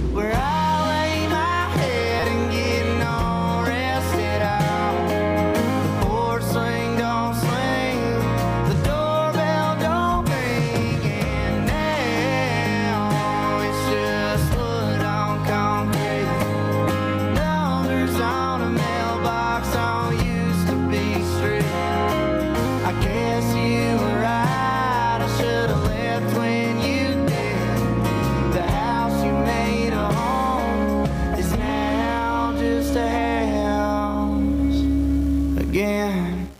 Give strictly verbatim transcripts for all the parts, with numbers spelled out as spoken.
where I lay my head and get no rested out. The porch swing don't swing, the doorbell don't ring, and now it's just wood on concrete. Numbers on a mailbox don't used to be straight. I guess you were right, I should have left when you did. The house you made a home is now just a house again.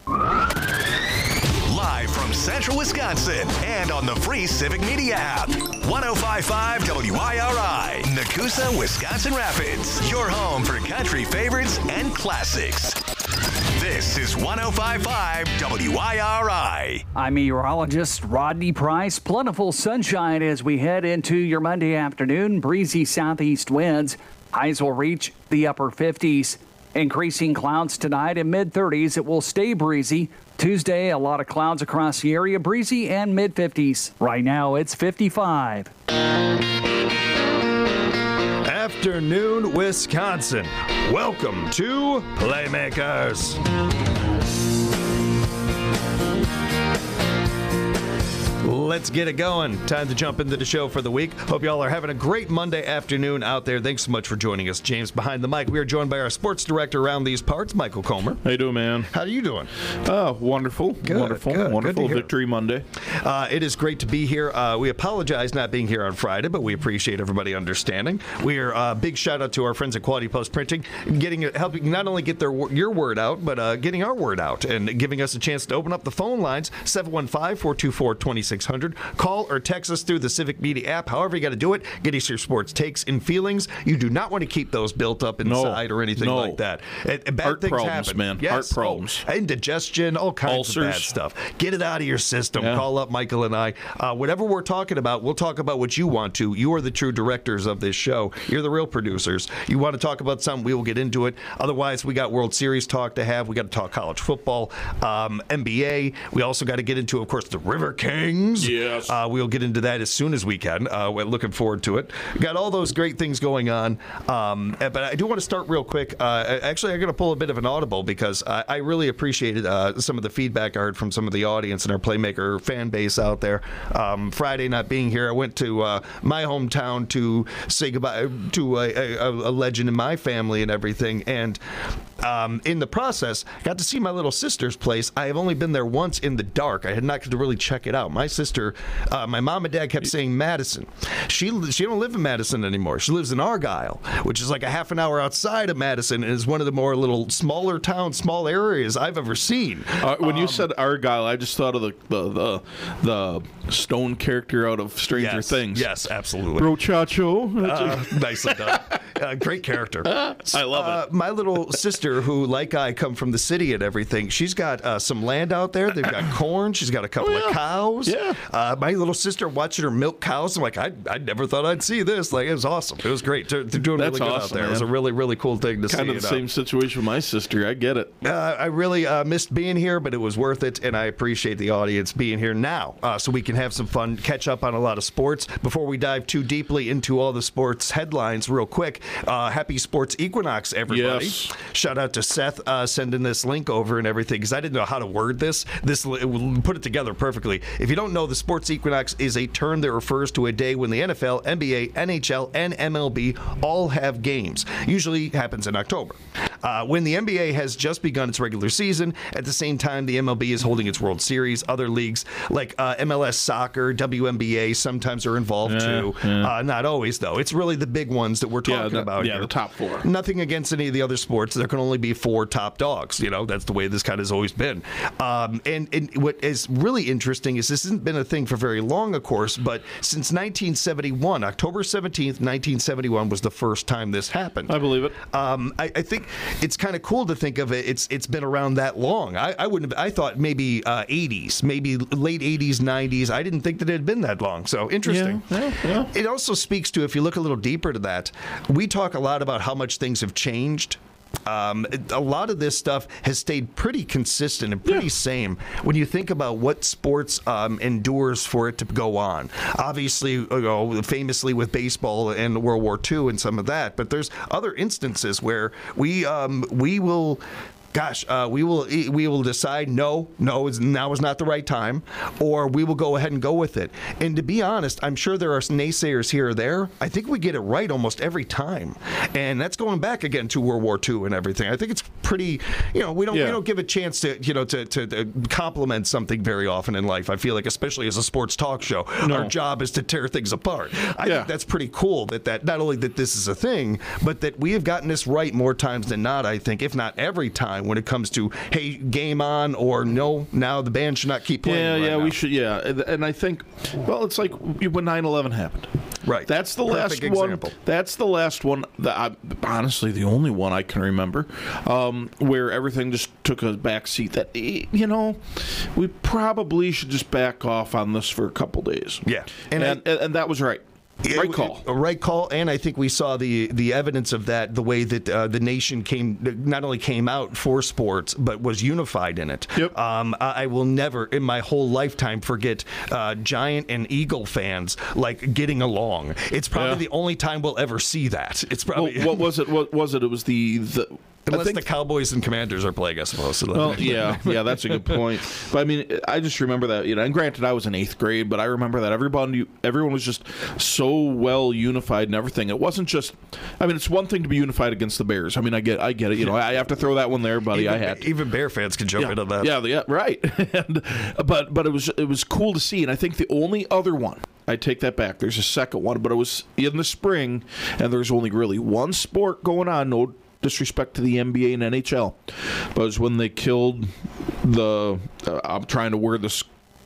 Live from Central Wisconsin and on the free Civic Media app. one oh five point five W I R I, Nakusa, Wisconsin Rapids. Your home for country favorites and classics. This is one oh five point five W I R I. I'm meteorologist Rodney Price. Plentiful sunshine as we head into your Monday afternoon. Breezy southeast winds. Highs will reach the upper fifties. Increasing clouds tonight in mid-thirties. It will stay breezy. Tuesday, a lot of clouds across the area. Breezy and mid-fifties. Right now, it's fifty-five. Afternoon, Wisconsin. Welcome to Playmakers. Let's get it going. Time to jump into the show for the week. Hope y'all are having a great Monday afternoon out there. Thanks so much for joining us. James behind the mic. We are joined by our sports director around these parts, Michael Comer. How you doing, man? How are you doing? Oh, wonderful. Good, wonderful. good, wonderful good Victory Monday. Uh, it is great to be here. Uh, we apologize not being here on Friday, but we appreciate everybody understanding. We are uh, big shout out to our friends at Quality Post Printing, getting helping not only get their your word out, but uh, getting our word out and giving us a chance to open up the phone lines seven one five, four two four, two six zero zero. Call or text us through the Civic Media app. However you got to do it, get us your sports takes and feelings. You do not want to keep those built up inside no, or anything no. like that. It, bad Heart things problems, happen. man. Yes. Heart problems. Oh, indigestion, all kinds Ulcers. of bad stuff. Get it out of your system. Yeah. Call up Michael and I. Uh, whatever we're talking about, we'll talk about what you want to. You are the true directors of this show. You're the real producers. You want to talk about something, we will get into it. Otherwise, we got World Series talk to have. We got to talk college football, um, N B A. We also got to get into, of course, the River Kings. Yes. Uh, we'll get into that as soon as we can. Uh, we're looking forward to it. Got all those great things going on. Um, but I do want to start real quick. Uh, actually, I'm going to pull a bit of an audible because I, I really appreciated uh, some of the feedback I heard from some of the audience and our Playmaker fan base out there. Um, Friday not being here, I went to uh, my hometown to say goodbye to a, a, a legend in my family and everything. And um, in the process, got to see my little sister's place. I have only been there once in the dark. I had not got to really check it out. My sister, uh, my mom and dad kept saying Madison. She she don't live in Madison anymore. She lives in Argyle, which is like a half an hour outside of Madison, and is one of the more little smaller towns, small areas I've ever seen. Uh, when um, you said Argyle, I just thought of the the the, the Stone character out of Stranger yes, Things. Yes, absolutely. Brochacho. Uh, nicely done. Uh, great character. I love uh, it. My little sister, who, like I, come from the city and everything, she's got uh, some land out there. They've got corn. She's got a couple Oh, yeah. of cows. Yeah. Uh, my little sister watching her milk cows. I'm like, I, I never thought I'd see this. Like, it was awesome. It was great. They're, they're doing That's really good out awesome, there. It was a man. really, really cool thing to see. Kind of the you know. same situation with my sister. I get it. Uh, I really uh, missed being here, but it was worth it, and I appreciate the audience being here now uh, so we can have some fun, catch up on a lot of sports. Before we dive too deeply into all the sports headlines real quick, uh, happy Sports Equinox, everybody. Yes. Shout out to Seth uh, sending this link over and everything, because I didn't know how to word this. This will put it together perfectly. If you don't know, the Sports Equinox is a term that refers to a day when the N F L, N B A, N H L, and M L B all have games. Usually happens in October. Uh, when the N B A has just begun its regular season, at the same time the M L B is holding its World Series. Other leagues like uh, M L S Soccer, W N B A sometimes are involved Yeah, too. yeah. Uh, not always, though. It's really the big ones that we're Yeah, talking the- about yeah, here. the top four. Nothing against any of the other sports. There can only be four top dogs. You know, that's the way this kind of has always been. Um, and, and what is really interesting is this hasn't been a thing for very long, of course, but since nineteen seventy-one, October seventeenth, nineteen seventy-one was the first time this happened. I believe it. Um, I, I think it's kind of cool to think of it. It's it's been around that long. I, I wouldn't have, I thought maybe uh, eighties, maybe late eighties, nineties. I didn't think that it had been that long. So interesting. Yeah, yeah, yeah. It also speaks to, if you look a little deeper to that, we talk a lot about how much things have changed Um, a lot of this stuff has stayed pretty consistent and pretty Yeah. same when you think about what sports um, endures for it to go on. Obviously, you know, famously with baseball and World War Two and some of that, but there's other instances where we um, we will. Gosh, uh, we will we will decide no, no, now is not the right time, or we will go ahead and go with it. And to be honest, I'm sure there are naysayers here or there. I think we get it right almost every time, and that's going back again to World War Two and everything. I think it's pretty, you know, we don't Yeah. we don't give a chance to you know to, to, to compliment something very often in life. I feel like, especially as a sports talk show, No. our job is to tear things apart. I Yeah. think that's pretty cool that that not only that this is a thing, but that we have gotten this right more times than not. I think, if not every time, when it comes to, hey, game on, or no, now the band should not keep playing. Yeah, right yeah, now. we should. Yeah, and- and I think, well, it's like when nine eleven happened. Right. That's the Perfect last one. example. That's the last one. That I, honestly, the only one I can remember um, where everything just took a back seat. That eh, you know, we probably should just back off on this for a couple days. Yeah. and And and, I- and that was right. Yeah, Right call. A right call, and I think we saw the the evidence of that, the way that uh, the nation came, not only came out for sports, but was unified in it. Yep. Um, I, I will never, in my whole lifetime, forget uh, Giant and Eagle fans like getting along. It's probably Yeah. the only time we'll ever see that. It's Well, probably what was it? What was it? It was the the. I unless think the Cowboys and Commanders are playing, I suppose. So Well, yeah, yeah, that's a good point. But I mean, I just remember that, you know, and granted, I was in eighth grade, but I remember that everyone, everyone was just so well unified and everything. It wasn't just, I mean, it's one thing to be unified against the Bears. I mean, I get, I get it. You know, I have to throw that one there, buddy. even, I had to. even Bear fans can jump Yeah, into that. yeah, yeah, right. and, but but it was it was cool to see, and I think the only other one. I take that back. There's a second one, but it was in the spring, and there's only really one sport going on. No disrespect to the N B A and N H L, but it was when they killed the. Uh, I'm trying to word this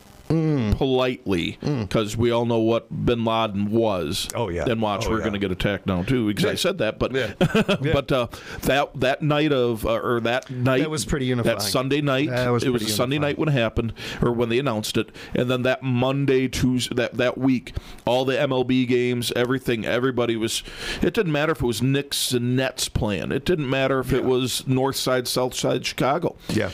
Mm. politely because we all know what Bin Laden was. Oh, yeah. Then watch, Oh, we're yeah. going to get attacked now too because I said that. But Yeah. Yeah. but uh, that that night of uh, or that night That was pretty unifying. That Sunday night. That was it was a pretty Sunday unifying. night when it happened or when they announced it, and then that Monday, Tuesday, that that week, all the M L B games, everything, everybody was. It didn't matter if it was Knicks and Nets playing. It didn't matter if it was North Side, South Side, Chicago. Yeah.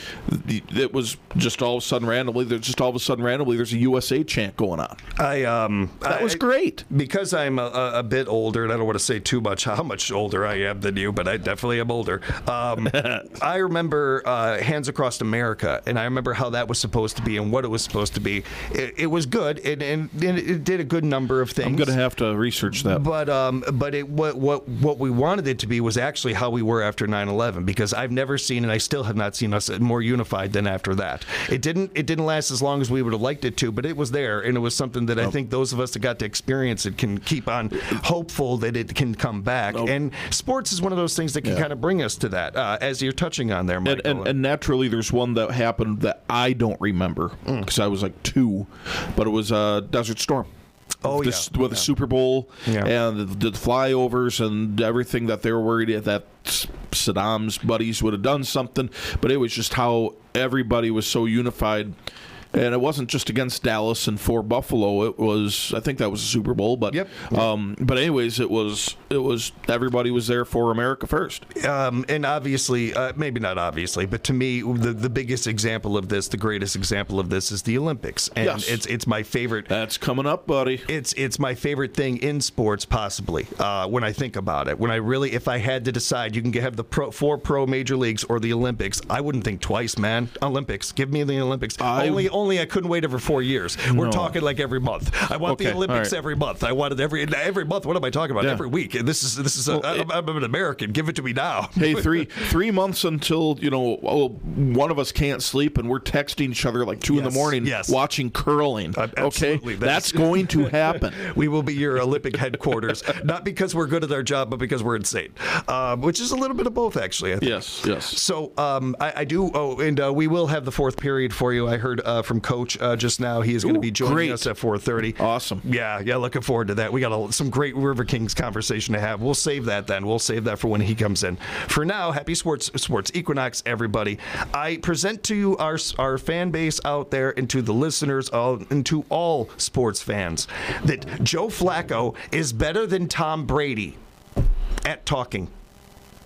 It was just all of a sudden randomly. There's just all of a sudden randomly. There's a U S A chant going on. I um That was I- great. because I'm a, a, a bit older, and I don't want to say too much how much older I am than you, but I definitely am older. Um, I remember uh, Hands Across America, and I remember how that was supposed to be and what it was supposed to be. It, it was good, and, and, and it did a good number of things. I'm going to have to research that. But um, but it what what what we wanted it to be was actually how we were after nine eleven, because I've never seen, and I still have not seen us more unified than after that. It didn't it didn't last as long as we would have liked it to, but it was there, and it was something that I think those of us that got to experience it can keep on hopeful that it can come back. And sports is one of those things that can Yeah. kind of bring us to that, uh, as you're touching on there, And, Michael. and, and naturally, there's one that happened that I don't remember Mm. because I was like two, but it was uh, Desert Storm. Oh, This- yeah. with the Super Bowl Yeah. and the, the flyovers and everything that they were worried that Saddam's buddies would have done something, but it was just how everybody was so unified. And it wasn't just against Dallas and for Buffalo. It was, I think that was a Super Bowl, but Yep. um, but anyways, it was it was everybody was there for America first. Um, and obviously, uh, maybe not obviously, but to me, the, the biggest example of this, the greatest example of this, is the Olympics, and Yes. it's it's my favorite. That's coming up, buddy. It's it's my favorite thing in sports, possibly. Uh, when I think about it, when I really, if I had to decide, you can have the pro, four pro major leagues or the Olympics. I wouldn't think twice, man. Olympics, give me the Olympics. I- only only I couldn't wait over four years. We're No. talking like every month. I want Okay, the Olympics all right. every month. I want it every every month. What am I talking about? Yeah. Every week. And this is this is. Well, a, it- I'm, I'm an American. Give it to me now. Hey, three three months until you know oh, one of us can't sleep, and we're texting each other like two in the Yes, morning, yes. watching curling. Uh, okay, absolutely. that's, That's- going to happen. We will be your Olympic headquarters, not because we're good at our job, but because we're insane, um, which is a little bit of both, actually. I think. Yes, yes. So um, I, I do. Oh, and uh, we will have the fourth period for you. I heard uh, from Coach uh, just now. He is going to Ooh, be joining great. us at four thirty. Awesome. Yeah, yeah. Looking forward to that. We got a, some great River Kings conversation to have. We'll save that then. We'll save that for when he comes in. For now, happy sports sports equinox, everybody. I present to you our our fan base out there, and to the listeners, all, and to all sports fans, that Joe Flacco is better than Tom Brady at talking.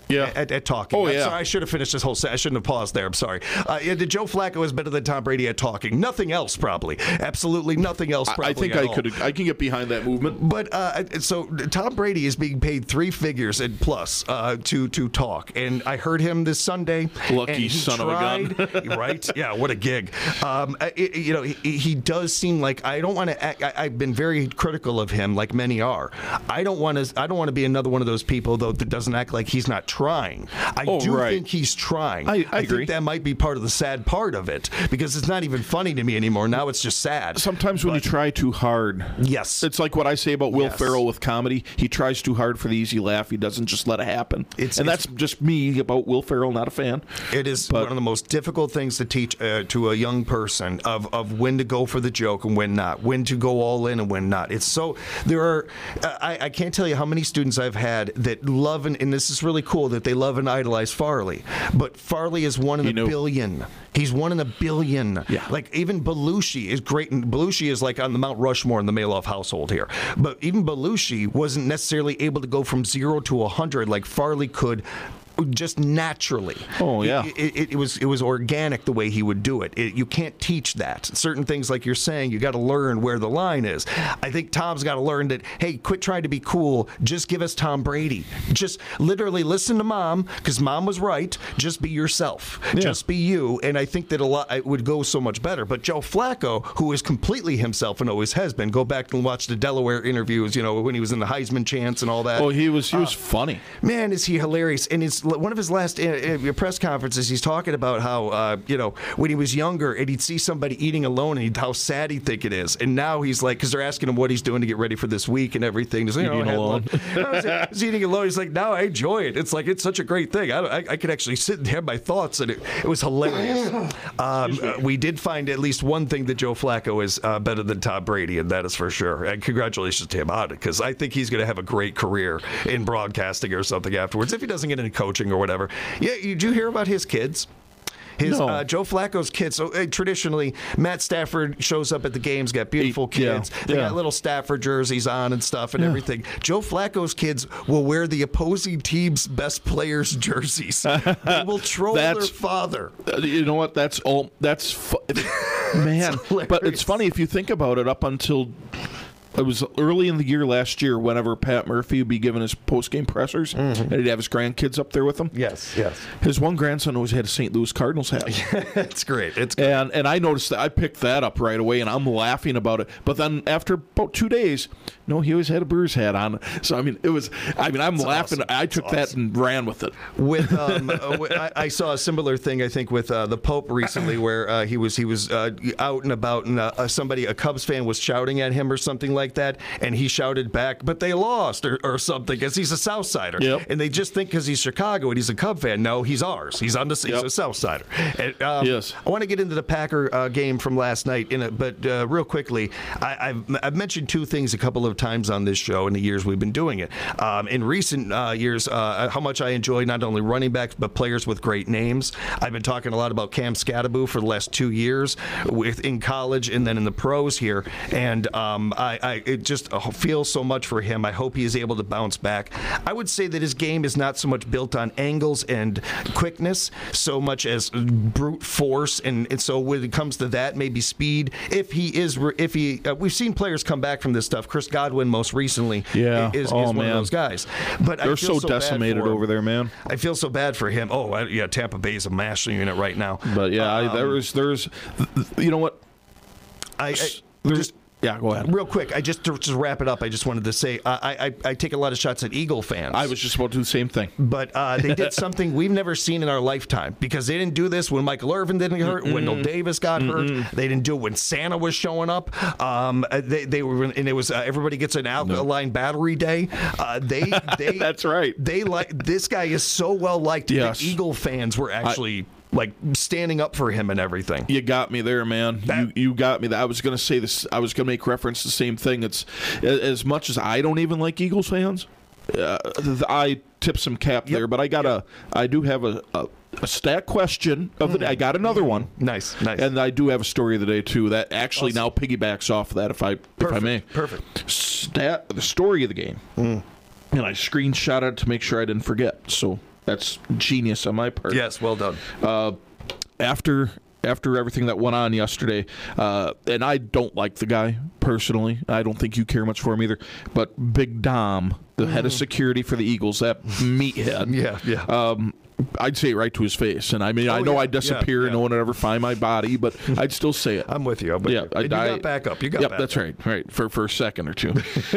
Yeah. at, at talking. Oh, I'm yeah. sorry, I should have finished this whole set. I shouldn't have paused there. I'm sorry. Uh, yeah, the Joe Flacco is better than Tom Brady at talking. Nothing else, probably. Absolutely nothing else, probably. I think at I all. could. I can get behind that movement. But uh, so Tom Brady is being paid three figures and plus uh, to to talk, and I heard him this Sunday. Lucky and he son tried, of a gun, right? Yeah, what a gig. Um, it, you know, he, he does seem like I don't want to. act I, I've been very critical of him, like many are. I don't want to. I don't want to be another one of those people though that doesn't act like he's not trying. I Oh, do right. think he's trying. I- I agree. think that might be part of the sad part of it because it's not even funny to me anymore. Now it's just sad. Sometimes when you try too hard, Yes. it's like what I say about Will Yes. Ferrell with comedy. He tries too hard for the easy laugh. He doesn't just let it happen. It's- and it's- that's just me about Will Ferrell. Not a fan. It is But- one of the most difficult things to teach uh, to a young person of, of when to go for the joke and when not, when to go all in and when not. It's so there are. Uh, I, I can't tell you how many students I've had that love and, and this is really cool that they love and idolize Farley, but Farley is one in You a know- billion. He's one in a billion. Yeah. Like even Belushi is great. And Belushi is like on the Mount Rushmore in the Maloff household here. But even Belushi wasn't necessarily able to go from zero to a hundred like Farley could. Just naturally. Oh, yeah. It, it, it was it was organic the way he would do it. it. You can't teach that. Certain things, like you're saying, you got to learn where the line is. I think Tom's got to learn that. Hey, quit trying to be cool. Just give us Tom Brady. Just literally listen to Mom because Mom was right. Just be yourself. Yeah. Just be you. And I think that a lot it would go so much better. But Joe Flacco, who is completely himself and always has been, go back and watch the Delaware interviews. You know when he was in the Heisman chance and all that. Oh, he was. He was funny. Man, is he hilarious! And it's one of his last uh, uh, press conferences. He's talking about how uh, you know when he was younger and he'd see somebody eating alone and he'd, how sad he'd think it is. And now he's like, because they're asking him what he's doing to get ready for this week and everything. He's like, Eating "Oh, I had alone." lunch." No, he's, like, he's eating alone. He's like, now I enjoy it. It's like it's such a great thing. I, I, I could actually sit and have my thoughts, and it, it was hilarious. Um, uh, we did find at least one thing that Joe Flacco is uh, better than Tom Brady, and that is for sure. And congratulations to him on it, because I think he's going to have a great career in broadcasting or something afterwards if he doesn't get into coaching or whatever. Yeah, did you hear about his kids? His No. uh, Joe Flacco's kids. So uh, traditionally, Matt Stafford shows up at the games, got beautiful He- yeah, kids. They yeah. got little Stafford jerseys on and stuff and Yeah. everything. Joe Flacco's kids will wear the opposing team's best players' jerseys. They will troll their That's- father. Uh, You know what? That's all. That's fu- man. hilarious. But it's funny if you think about it. Up until it was early in the year last year, whenever Pat Murphy would be giving his post game pressers, and he'd have his grandkids up there with him. Yes, yes. His one grandson always had a Saint Louis Cardinals hat. It's great. It's great. And and I noticed that I picked that up right away, and I'm laughing about it. But then after about two days, no, he always had a Brewers hat on. So I mean, it was. I mean, I'm laughing. awesome. I took It's that awesome. and ran with it. With um, uh, wi- I, I saw a similar thing. I think with uh, the Pope recently, where uh, he was he was uh, out and about, and uh, somebody, a Cubs fan, was shouting at him or something like that, and he shouted back, "But they lost," or, or something, because he's a South Sider, Yep. and they just think because he's Chicago and he's a Cub fan. No, he's ours. He's on the he's Yep. a South Sider. And, um, Yes. I want to get into the Packer uh, game from last night, in it, but uh, real quickly, I, I've, I've mentioned two things a couple of times on this show in the years we've been doing it. Um, in recent uh, years, uh, how much I enjoy not only running backs but players with great names. I've been talking a lot about Cam Scatterbo for the last two years, with in college and then in the pros here, and um, I, I it just uh, feel so much for him. I hope he is able to bounce back. I would say that his game is not so much built on angles and quickness, so much as brute force, and, and so when it comes to that, maybe speed. If he is, if he, uh, we've seen players come back from this stuff. Chris Godwin, most recently, Yeah. is, is Oh, one man. of those guys. But I They're feel so bad decimated for him. over there, man. I feel so bad for him. Oh, I, yeah, Tampa Bay is a mash unit right now. But yeah, I, Um, there is there's, you know what? I, I There's, just. yeah, go ahead. Real quick, I just to just wrap it up. I just wanted to say I, I I take a lot of shots at Eagle fans. I was just about to do the same thing. But uh, they did something we've never seen in our lifetime, because they didn't do this when Michael Irvin didn't get hurt, Wendell Davis got hurt. They didn't do it when Santa was showing up. Um, they they were and it was uh, everybody gets an alkaline battery day. Uh, they they That's right. They like this guy is so well liked Yes. that Eagle fans were actually like standing up for him and everything. You got me there, man. That- you you got me. There. I was going to say this. I was going to make reference to the same thing. It's as much as I don't even like Eagles fans. Uh, I tip some cap there, but I got a. I do have a, a, a stat question of the day. I got another one. Nice, nice. And I do have a story of the day too that actually now piggybacks off that. If I if I Perfect, may. perfect. Stat the story of the game. And I screenshot it to make sure I didn't forget. So That's genius on my part. Yes, well done. Uh, after after everything that went on yesterday, uh, and I don't like the guy personally. I don't think you care much for him either. But Big Dom, the mm. head of security for the Eagles, that meathead. yeah, yeah. Um, I'd say it right to his face. And I mean, oh, I know yeah, I'd disappear yeah, and yeah. no one would ever find my body, but I'd still say it. I'm with you. I'm with yeah, you. And you got backup. You got yep, backup. That's right. Right. For, for a second or two.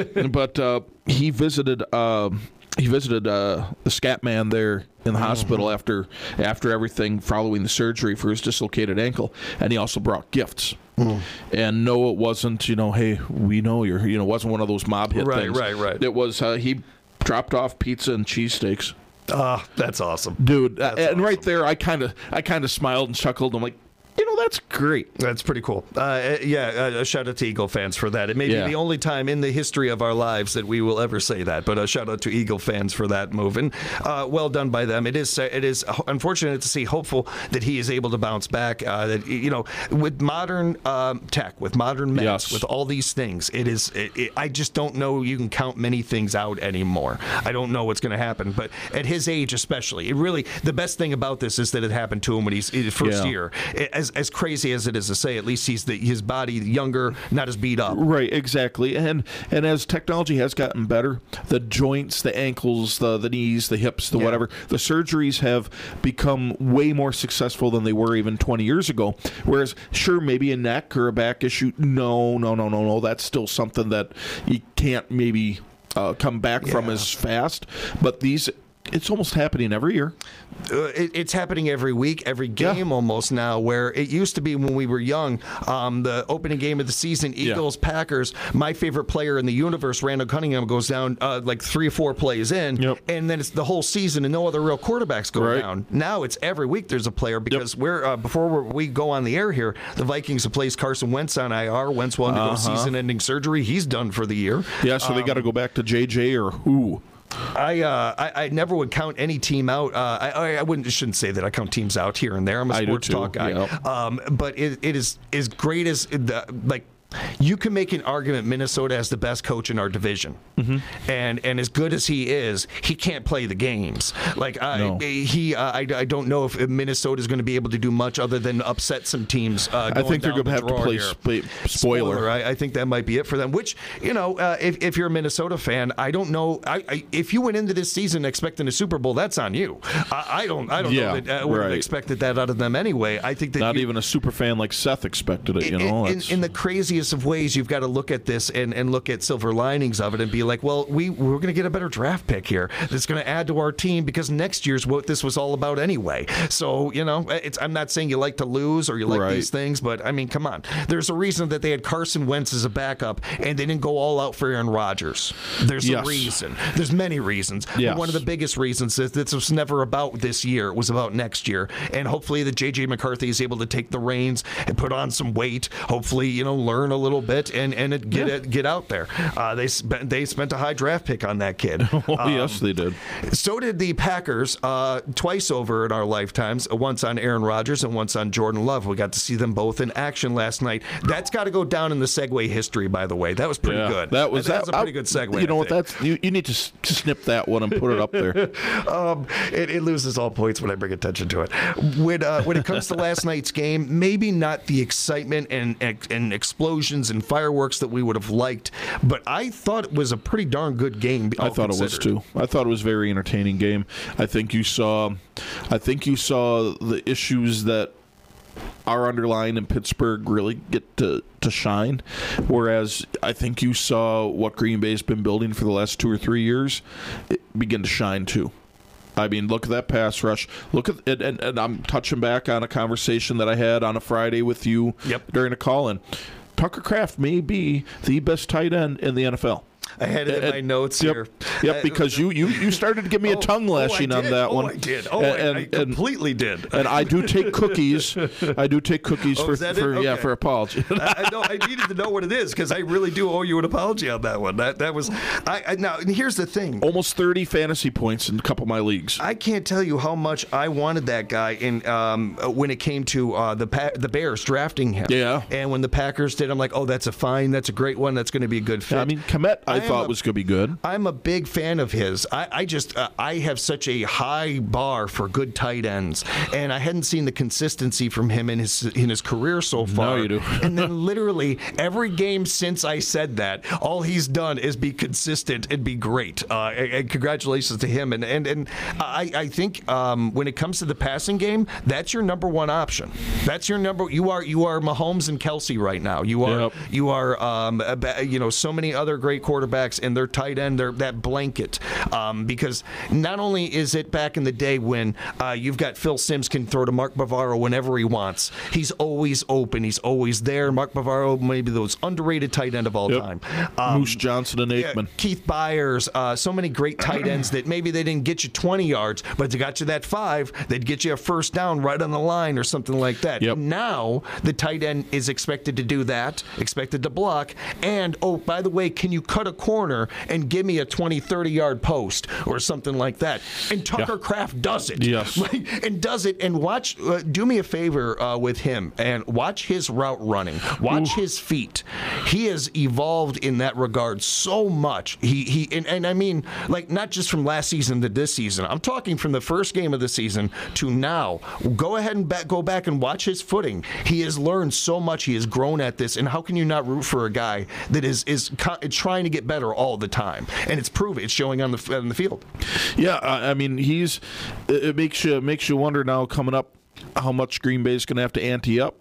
But uh, he visited... Uh, He visited uh, the scat man there in the hospital mm-hmm. after after everything following the surgery for his dislocated ankle, and he also brought gifts. Mm. And no, it wasn't, you know, hey, we know you're, you know, it wasn't one of those mob hit right, things. Right, right, right. It was, uh, he dropped off pizza and cheesesteaks. Ah, uh, that's awesome. Dude, that's uh, and awesome. right there, I kind of I kind of smiled and chuckled. I'm like, you know, that's great. That's pretty cool. Uh, yeah, uh, shout out to Eagle fans for that. It may yeah. be the only time in the history of our lives that we will ever say that, but a shout out to Eagle fans for that move. And uh, well done by them. It is it is unfortunate to see, hopeful that he is able to bounce back. Uh, that, you know, with modern um, tech, with modern meds, yes. with all these things, it is. It, it, I just don't know you can count many things out anymore. I don't know what's going to happen. But at his age especially, it really, the best thing about this is that it happened to him when he's his first yeah. year. As As crazy as it is to say, at least he's the, his body younger, not as beat up. Right, exactly. And and as technology has gotten better, the joints, the ankles, the the knees, the hips, the yeah. whatever, the surgeries have become way more successful than they were even twenty years ago. Whereas, sure, maybe a neck or a back issue, no, no, no, no, no. That's still something that you can't maybe uh, come back yeah. from as fast. But these... It's almost happening every year. Uh, it, it's happening every week, every game yeah. almost now, where it used to be when we were young, um, the opening game of the season, Eagles, yeah. Packers, my favorite player in the universe, Randall Cunningham, goes down uh, like three or four plays in, yep. and then it's the whole season and no other real quarterbacks go right. down. Now it's every week there's a player because yep. we're uh, before we're, we go on the air here, the Vikings have placed Carson Wentz on I R. Wentz will undergo uh-huh. season-ending surgery. He's done for the year. Yeah, so um, they got to go back to J J or who? I, uh, I I never would count any team out. Uh, I I wouldn't shouldn't say that I count teams out here and there. I'm a I sports talk guy. Yep. Um, but it, it is as great as the, like. You can make an argument Minnesota has the best coach in our division, mm-hmm. and and as good as he is, he can't play the games. Like I, no. he, uh, I, I don't know if Minnesota is going to be able to do much other than upset some teams. Uh, I think they're going the to have to play sp- spoiler. spoiler. I, I think that might be it for them. Which you know, uh, if if you're a Minnesota fan, I don't know. I, I if you went into this season expecting a Super Bowl, that's on you. I, I don't. I don't yeah, know that I would right. have expected that out of them anyway. I think that not you, even a super fan like Seth expected it. You know, in, in the craziest of ways, you've got to look at this and, and look at silver linings of it and be like, well, we, we're going to get a better draft pick here that's going to add to our team because next year's what this was all about anyway. So, you know, it's, I'm not saying you like to lose or you like right. these things, but I mean, come on. There's a reason that they had Carson Wentz as a backup and they didn't go all out for Aaron Rodgers. There's yes. a reason. There's many reasons. Yes. But one of the biggest reasons is this was never about this year. It was about next year. And hopefully that J J McCarthy is able to take the reins and put on some weight. Hopefully, you know, learn a little bit and, and it get yeah. it, get out there. Uh, they spent they spent a high draft pick on that kid. Oh, um, yes, they did. So did the Packers uh, twice over in our lifetimes. Once on Aaron Rodgers and once on Jordan Love. We got to see them both in action last night. That's got to go down in the segue history, by the way. That was pretty yeah, good. That was that, that, that's a pretty good segue. You know what? That's you, you need to s- snip that one and put it up there. um, it, it loses all points when I bring attention to it. When uh, when it comes to last night's game, maybe not the excitement and, and and explosions and fireworks that we would have liked, but I thought it was a pretty darn good game. I thought considered. it was too. I thought it was a very entertaining game. I think you saw, I think you saw the issues that are underlying in Pittsburgh really get to, to shine, whereas I think you saw what Green Bay's been building for the last two or three years it begin to shine too. I mean, look at that pass rush. Look at it, and, and I'm touching back on a conversation that I had on a Friday with you yep. during a call-in. Tucker Kraft may be the best tight end in the N F L. I had it in my notes yep, here. Yep, because you, you, you started to give me a oh, tongue lashing oh, on that oh, one. I did. Oh, and, I, I completely and, did. And I do take cookies. I do take cookies oh, for, for okay. yeah for apology. I, I know I needed to know what it is because I really do owe you an apology on that one. That that was I, I now. And here's the thing: almost thirty fantasy points in a couple of my leagues. I can't tell you how much I wanted that guy in um, when it came to uh, the pa- the Bears drafting him. Yeah. And when the Packers did, I'm like, oh, that's a fine. That's a great one. That's going to be a good fit. Yeah, I mean, Komet, I I, thought a, was going to be good. I'm a big fan of his. I, I just uh, I have such a high bar for good tight ends, and I hadn't seen the consistency from him in his in his career so far. No, you do. And then literally every game since I said that, all he's done is be consistent and be great. Uh, and, and congratulations to him. And and and I I think um, when it comes to the passing game, that's your number one option. That's your number. You are you are Mahomes and Kelsey right now. You are Yep. you are um, you know so many other great quarterbacks, and their tight end, they're that blanket. Um, because not only is it back in the day when uh, you've got Phil Simms can throw to Mark Bavaro whenever he wants. He's always open. He's always there. Mark Bavaro, maybe the most underrated tight end of all Yep. time. Um, Moose Johnson and yeah, Aikman. Keith Byers, uh, so many great tight ends that maybe they didn't get you twenty yards, but they got you that five. They'd get you a first down right on the line or something like that. Yep. Now the tight end is expected to do that, expected to block, and oh, by the way, can you cut a corner and give me a twenty, thirty yard post or something like that? And Tucker Yeah. Kraft does it. Yes. Like, and does it. And watch, uh, do me a favor uh, with him and watch his route running. Watch Ooh. his feet. He has evolved in that regard so much. He he and, and I mean, like not just from last season to this season. I'm talking from the first game of the season to now. Go ahead and back, go back and watch his footing. He has learned so much. He has grown at this. And how can you not root for a guy that is is co- trying to get better all the time? And it's proven. It's showing on the on the field. Yeah, I I mean, he's. It it makes you makes you wonder now coming up how much Green Bay is going to have to ante up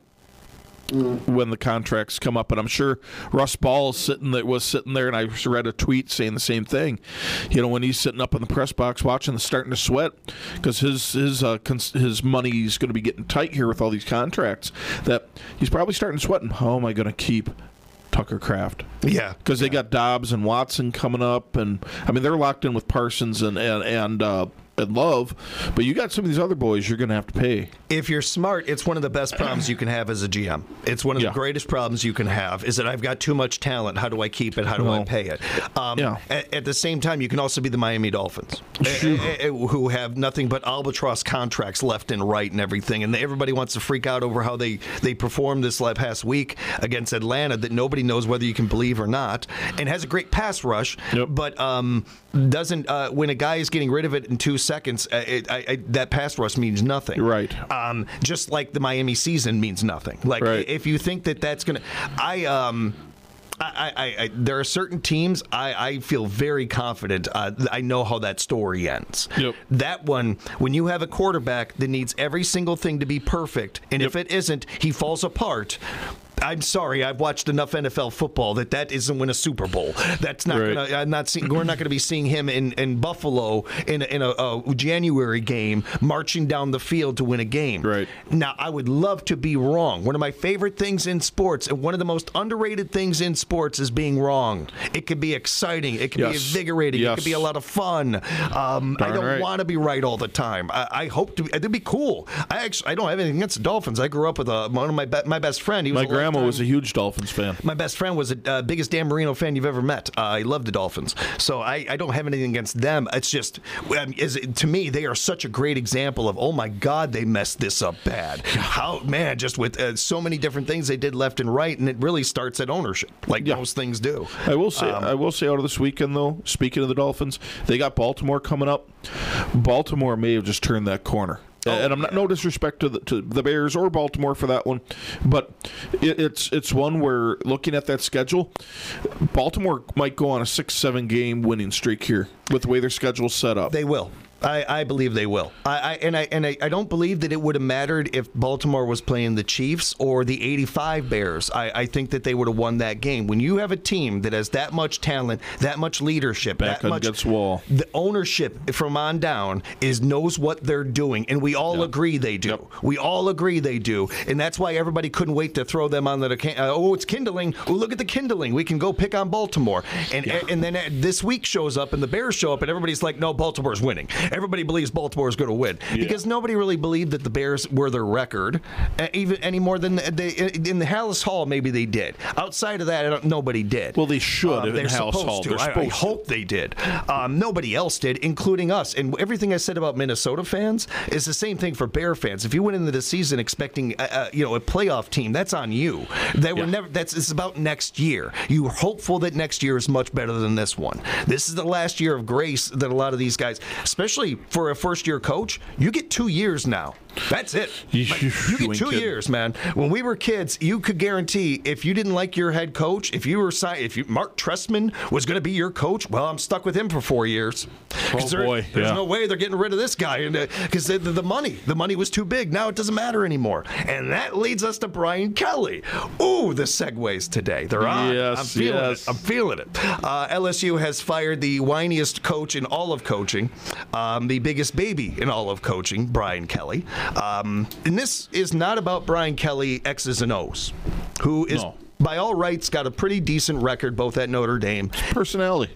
when the contracts come up. And I'm sure Russ Ball is sitting there, was sitting there, and I read a tweet saying the same thing. You know, when he's sitting up in the press box watching, and starting to sweat because his his uh, cons- his money is going to be getting tight here with all these contracts. That he's probably starting to sweat. And how am I going to keep Tucker Kraft? Yeah, Because they got Dobbs and Watson coming up, and I mean they're locked in with Parsons and and and, uh, and Love, but you got some of these other boys you're going to have to pay. If you're smart, it's one of the best problems you can have as a G M. It's one of Yeah. the greatest problems you can have is that I've got too much talent. How do I keep it? How do I Well, pay it? Um, yeah. at, at the same time, you can also be the Miami Dolphins, Sure. eh, eh, who have nothing but albatross contracts left and right and everything. And everybody wants to freak out over how they, they performed this la- past week against Atlanta that nobody knows whether you can believe or not, and has a great pass rush, Yep. but um, doesn't, uh, when a guy is getting rid of it in two seconds, uh, it, I, I, that pass rush means nothing. Right. Um, just like the Miami season means nothing. Like Right. if you think that that's gonna, I um. I, I, I, there are certain teams I, I feel very confident. Uh, I know how that story ends. Yep. That one, when you have a quarterback that needs every single thing to be perfect, and if Yep. it isn't, he falls apart. I'm sorry, I've watched enough N F L football that that isn't win a Super Bowl. That's not. Right. Gonna, I'm not seeing. We're not going to be seeing him in, in Buffalo in a, in a, a January game marching down the field to win a game. Right. Now, I would love to be wrong. One of my favorite things in sports, and one of the most underrated things in sports, is being wrong. It could be exciting. It could be Yes. invigorating. It Yes. could be a lot of fun. Um, I Darn don't right. want to be right all the time. I, I hope to. Be, it'd be cool. I actually I don't have anything against the Dolphins. I grew up with a, one of my be, my best friend. He was My a grandma lifetime- was a huge Dolphins fan. My best friend was the uh, biggest Dan Marino fan you've ever met. Uh, he loved the Dolphins. So I, I don't have anything against them. It's just, um, is, to me, they are such a great example of, oh my God, they messed this up bad. How, man, just with uh, so many different things they did left and right, and it really starts at ownership, like Yeah. most things do. I will say, Um, I will say, out of this weekend though, speaking of the Dolphins, they got Baltimore coming up. Baltimore may have just turned that corner. And I'm not no disrespect to the, to the Bears or Baltimore for that one, but it, it's it's one where looking at that schedule, Baltimore might go on a six seven game winning streak here with the way their schedule's set up. They will. I, I believe they will. I, I and I and I, I don't believe that it would have mattered if Baltimore was playing the Chiefs or the eighty-five Bears. I, I think that they would have won that game. When you have a team that has that much talent, that much leadership, Back that much against the wall. the ownership from on down is knows what they're doing, and we all Yep. agree they do. Yep. We all agree they do, and that's why everybody couldn't wait to throw them on the. Uh, oh, it's kindling. Oh, look at the kindling. We can go pick on Baltimore, and and then uh, this week shows up, and the Bears show up, and everybody's like, no, Baltimore's winning, everybody believes Baltimore is going to win Yeah. because nobody really believed that the Bears were their record, uh, even any more than they in the Hallis Hall. Maybe they did. Outside of that, I don't, nobody did. Well, they should Um, in they're Hallis supposed Hall. to. They're I, I supposed to. hope they did. Um, nobody else did, including us. And everything I said about Minnesota fans is the same thing for Bear fans. If you went into the season expecting, uh, uh, you know, a playoff team, that's on you. They were Yeah. never. That's it's about next year. You're hopeful that next year is much better than this one. This is the last year of grace that a lot of these guys, especially for a first-year coach, you get two years now. That's it. You- Like, you you get ain't two kidding. years, man. When we were kids, you could guarantee if you didn't like your head coach, if you were si- if you, Mark Trestman was going to be your coach, well, I'm stuck with him for four years. 'Cause Oh, there- boy, there's yeah. no way they're getting rid of this guy because the, the, the money, the money was too big. Now it doesn't matter anymore, and that leads us to Brian Kelly. Ooh, the segues today. They're on. Yes, I'm feeling yes. it. I'm feeling it. Uh, L S U has fired the whiniest coach in all of coaching, um, the biggest baby in all of coaching, Brian Kelly. Um, and this is not about Brian Kelly X's and O's, who is, No. by all rights, got a pretty decent record both at Notre Dame. Personality.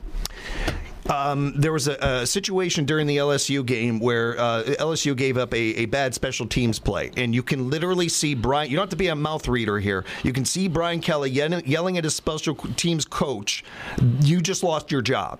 Um, there was a, a situation during the L S U game where uh, L S U gave up a, a bad special teams play, and you can literally see Brian. You don't have to be a mouth reader here. You can see Brian Kelly yelling, yelling at his special teams coach, "You just lost your job."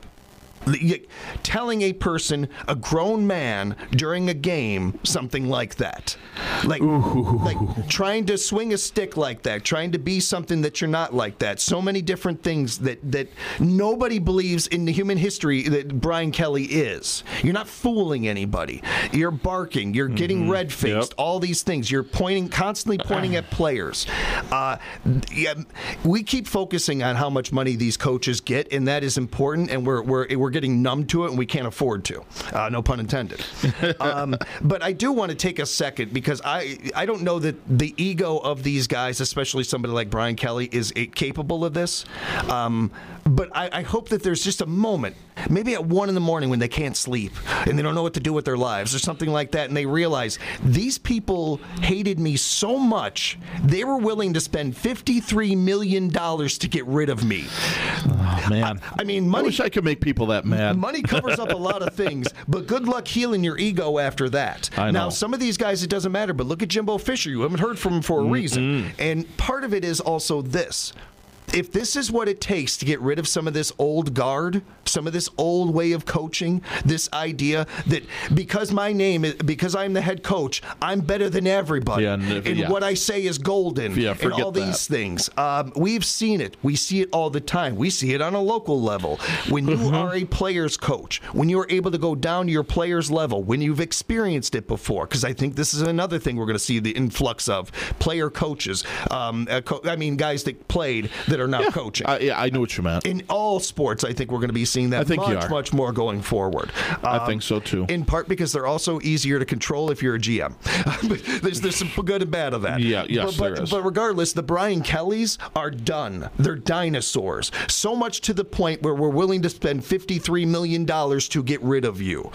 Telling a person, a grown man, during a game, something like that. Like, like trying to swing a stick like that, trying to be something that you're not like that. So many different things that, that nobody believes in the human history that Brian Kelly is. You're not fooling anybody. You're barking. You're getting Mm-hmm. red-faced. Yep. All these things. You're pointing, constantly pointing at players. Uh, yeah, we keep focusing on how much money these coaches get, and that is important, and we're, we're, we're getting numb to it, and we can't afford to. Uh, no pun intended. um, but I do want to take a second because I I don't know that the ego of these guys, especially somebody like Brian Kelly, is uh, capable of this. Um, but I, I hope that there's just a moment, maybe at one in the morning when they can't sleep and they don't know what to do with their lives or something like that, and they realize these people hated me so much they were willing to spend fifty-three million dollars to get rid of me. Oh, man. I mean, I money. wish I could make people that mad. Money covers up a lot of things, but good luck healing your ego after that. I Now, know. some of these guys, it doesn't matter, but look at Jimbo Fisher. You haven't heard from him for a reason. And part of it is also this. If this is what it takes to get rid of some of this old guard, some of this old way of coaching, this idea that because my name is, because I'm the head coach, I'm better than everybody. Yeah, and if- and yeah. what I say is golden. Yeah, and forget all these that. things. Um, we've seen it. We see it all the time. We see it on a local level. When you Mm-hmm. are a player's coach, when you're able to go down to your player's level, when you've experienced it before, because I think this is another thing we're going to see the influx of player coaches. Um, uh, co- I mean, guys that played that are now coaching. I, yeah, I knew what you meant. In all sports, I think we're going to be seeing that I think you much, are. much more going forward. I Um, think so, too. In part because they're also easier to control if you're a G M. there's, there's some good and bad of that. Yeah, yes, but, but, there is. but regardless, the Brian Kellys are done. They're dinosaurs. So much to the point where we're willing to spend fifty-three million dollars to get rid of you.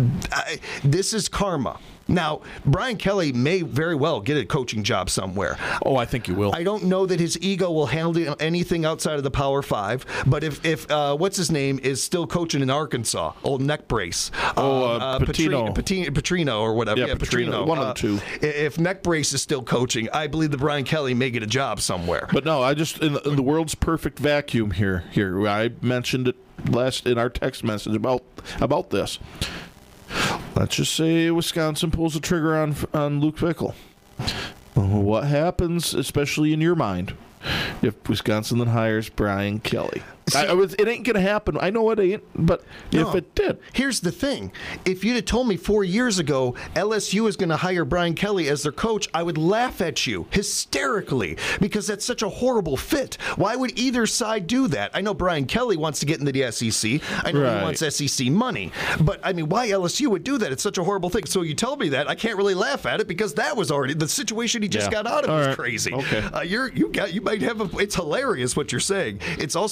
I, this is karma. Now, Brian Kelly may very well get a coaching job somewhere. Oh, I think you will. I don't know that his ego will handle anything outside of the Power Five, but if, if uh, what's his name is still coaching in Arkansas, old neck brace. Oh, um, uh, Petri- Petrino. Petri- Petrino or whatever. Yeah, Petrino. One of the two. If neck brace is still coaching, I believe that Brian Kelly may get a job somewhere. But no, I just in the, in the world's perfect vacuum here. Here, I mentioned it last in our text message about about this. Let's just say Wisconsin pulls the trigger on on Luke Fickell. What happens, especially in your mind, if Wisconsin then hires Brian Kelly? I, I was, it ain't gonna happen. I know it ain't, but No. if it did, Here's the thing. If you'd have told me four years ago L S U is going to hire Brian Kelly as their coach, I would laugh at you hysterically because that's such a horrible fit. Why would either side do that? I know Brian Kelly wants to get into the S E C. I know Right. he wants S E C money. But, I mean, why L S U would do that? It's such a horrible thing. So you tell me that, I can't really laugh at it because that was already, the situation he just Yeah. got out of All was right. crazy. Okay. Uh, you're, you got, you might have a, it's hilarious what you're saying. It's also uh,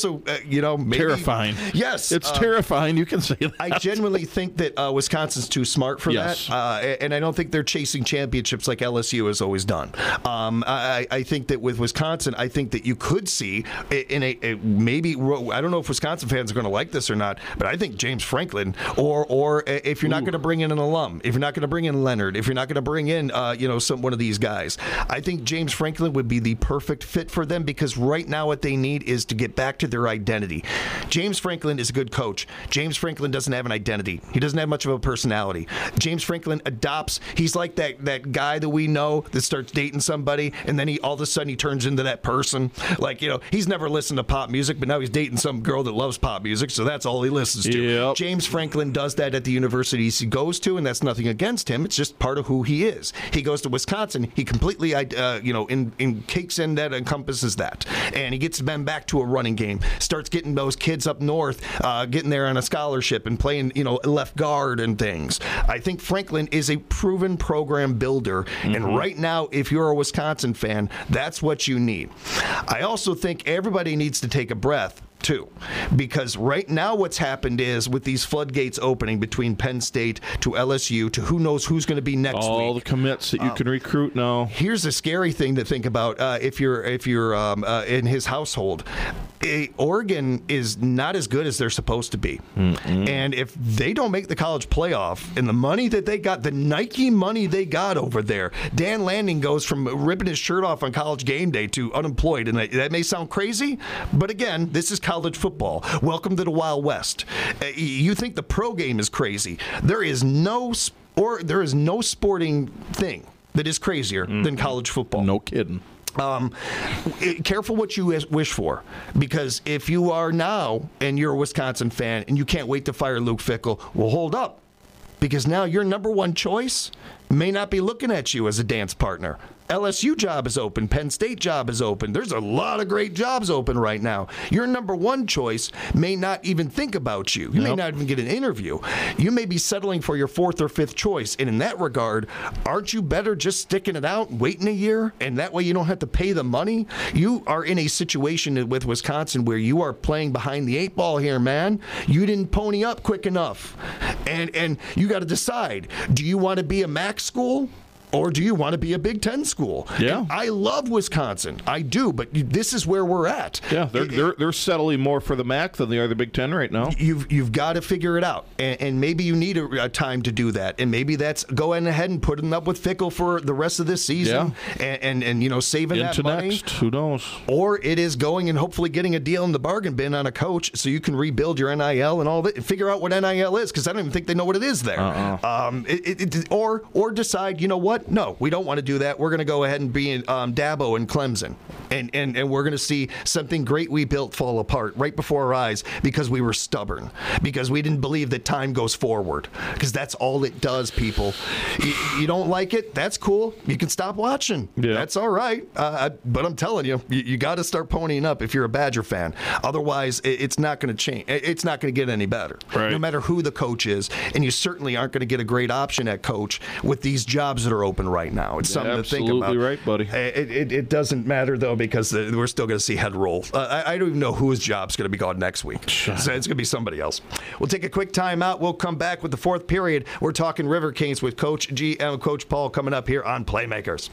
you know, maybe, terrifying. Yes, it's uh, terrifying. You can say that. I genuinely think that uh, Wisconsin's too smart for Yes. that, uh, and I don't think they're chasing championships like L S U has always done. Um, I, I think that with Wisconsin, I think that you could see in a, a maybe I don't know if Wisconsin fans are going to like this or not, but I think James Franklin, or or if you're not going to bring in an alum, if you're not going to bring in Leonard, if you're not going to bring in uh, you know some one of these guys, I think James Franklin would be the perfect fit for them, because right now what they need is to get back to their identity. James Franklin is a good coach. James Franklin doesn't have an identity. He doesn't have much of a personality. James Franklin adopts. He's like that that guy that we know that starts dating somebody, and then he all of a sudden he turns into that person. Like, you know, he's never listened to pop music, but now he's dating some girl that loves pop music, so that's all he listens to. Yep. James Franklin does that at the universities he goes to, and that's nothing against him. It's just part of who he is. He goes to Wisconsin. He completely, uh, you know, in, in cakes in that encompasses that, and he gets them back to a running game. Starts getting those kids up north, uh, getting there on a scholarship and playing, you know, left guard and things. I think Franklin is a proven program builder, mm-hmm. and right now, if you're a Wisconsin fan, that's what you need. I also think everybody needs to take a breath too, because right now what's happened is with these floodgates opening between Penn State to L S U to who knows who's going to be next all week. All the commits that you um, can recruit now. Here's a scary thing to think about uh, if you're if you're um, uh, in his household. A, Oregon is not as good as they're supposed to be, mm-hmm. and if they don't make the college playoff, and the money that they got, the Nike money they got over there, Dan Lanning goes from ripping his shirt off on College Game Day to unemployed, and that, that may sound crazy, but again, this is college football. Welcome to the Wild West. Uh, you think the pro game is crazy? There is no or there is no sporting thing that is crazier mm-hmm. than college football. No kidding. Um, careful what you wish for, because if you are now and you're a Wisconsin fan and you can't wait to fire Luke Fickell, well, hold up, because now your number one choice may not be looking at you as a dance partner. L S U job is open. Penn State job is open. There's a lot of great jobs open right now. Your number one choice may not even think about you. You yep. may not even get an interview. You may be settling for your fourth or fifth choice. And in that regard, aren't you better just sticking it out, waiting a year, and that way you don't have to pay the money? You are in a situation with Wisconsin where you are playing behind the eight ball here, man. You didn't pony up quick enough. And, and you got to decide, do you want to be a MAC school? Or do you want to be a Big Ten school? Yeah. And I love Wisconsin. I do, but this is where we're at. Yeah, they're it, they're, they're settling more for the MAC than they are the Big Ten right now. You've you've got to figure it out, and, and maybe you need a, a time to do that, and maybe that's going ahead and putting up with Fickell for the rest of this season, yeah. and, and and you know saving Into that money. Next. Who knows? Or it is going and hopefully getting a deal in the bargain bin on a coach, so you can rebuild your N I L and all of it, and figure out what N I L is, because I don't even think they know what it is there. Uh-uh. Um, it, it, it, or or decide, you know what? No, we don't want to do that. We're going to go ahead and be in um, Dabo and Clemson, and, and and we're going to see something great we built fall apart right before our eyes because we were stubborn, because we didn't believe that time goes forward, because that's all it does, people. You, you don't like it? That's cool. You can stop watching. Yeah. That's all right. Uh, but I'm telling you, you, you got to start ponying up if you're a Badger fan. Otherwise, it, it's not going to change. It's not going to get any better, right. no matter who the coach is. And you certainly aren't going to get a great option at coach with these jobs that are open right now. It's something Absolutely to think about. Right, buddy. It, it, it doesn't matter, though, because we're still going to see head roll. Uh, I, I don't even know whose job's going to be gone next week. So it's going to be somebody else. We'll take a quick time out. We'll come back with the fourth period. We're talking River Kings with Coach G M, Coach Paul, coming up here on Playmakers.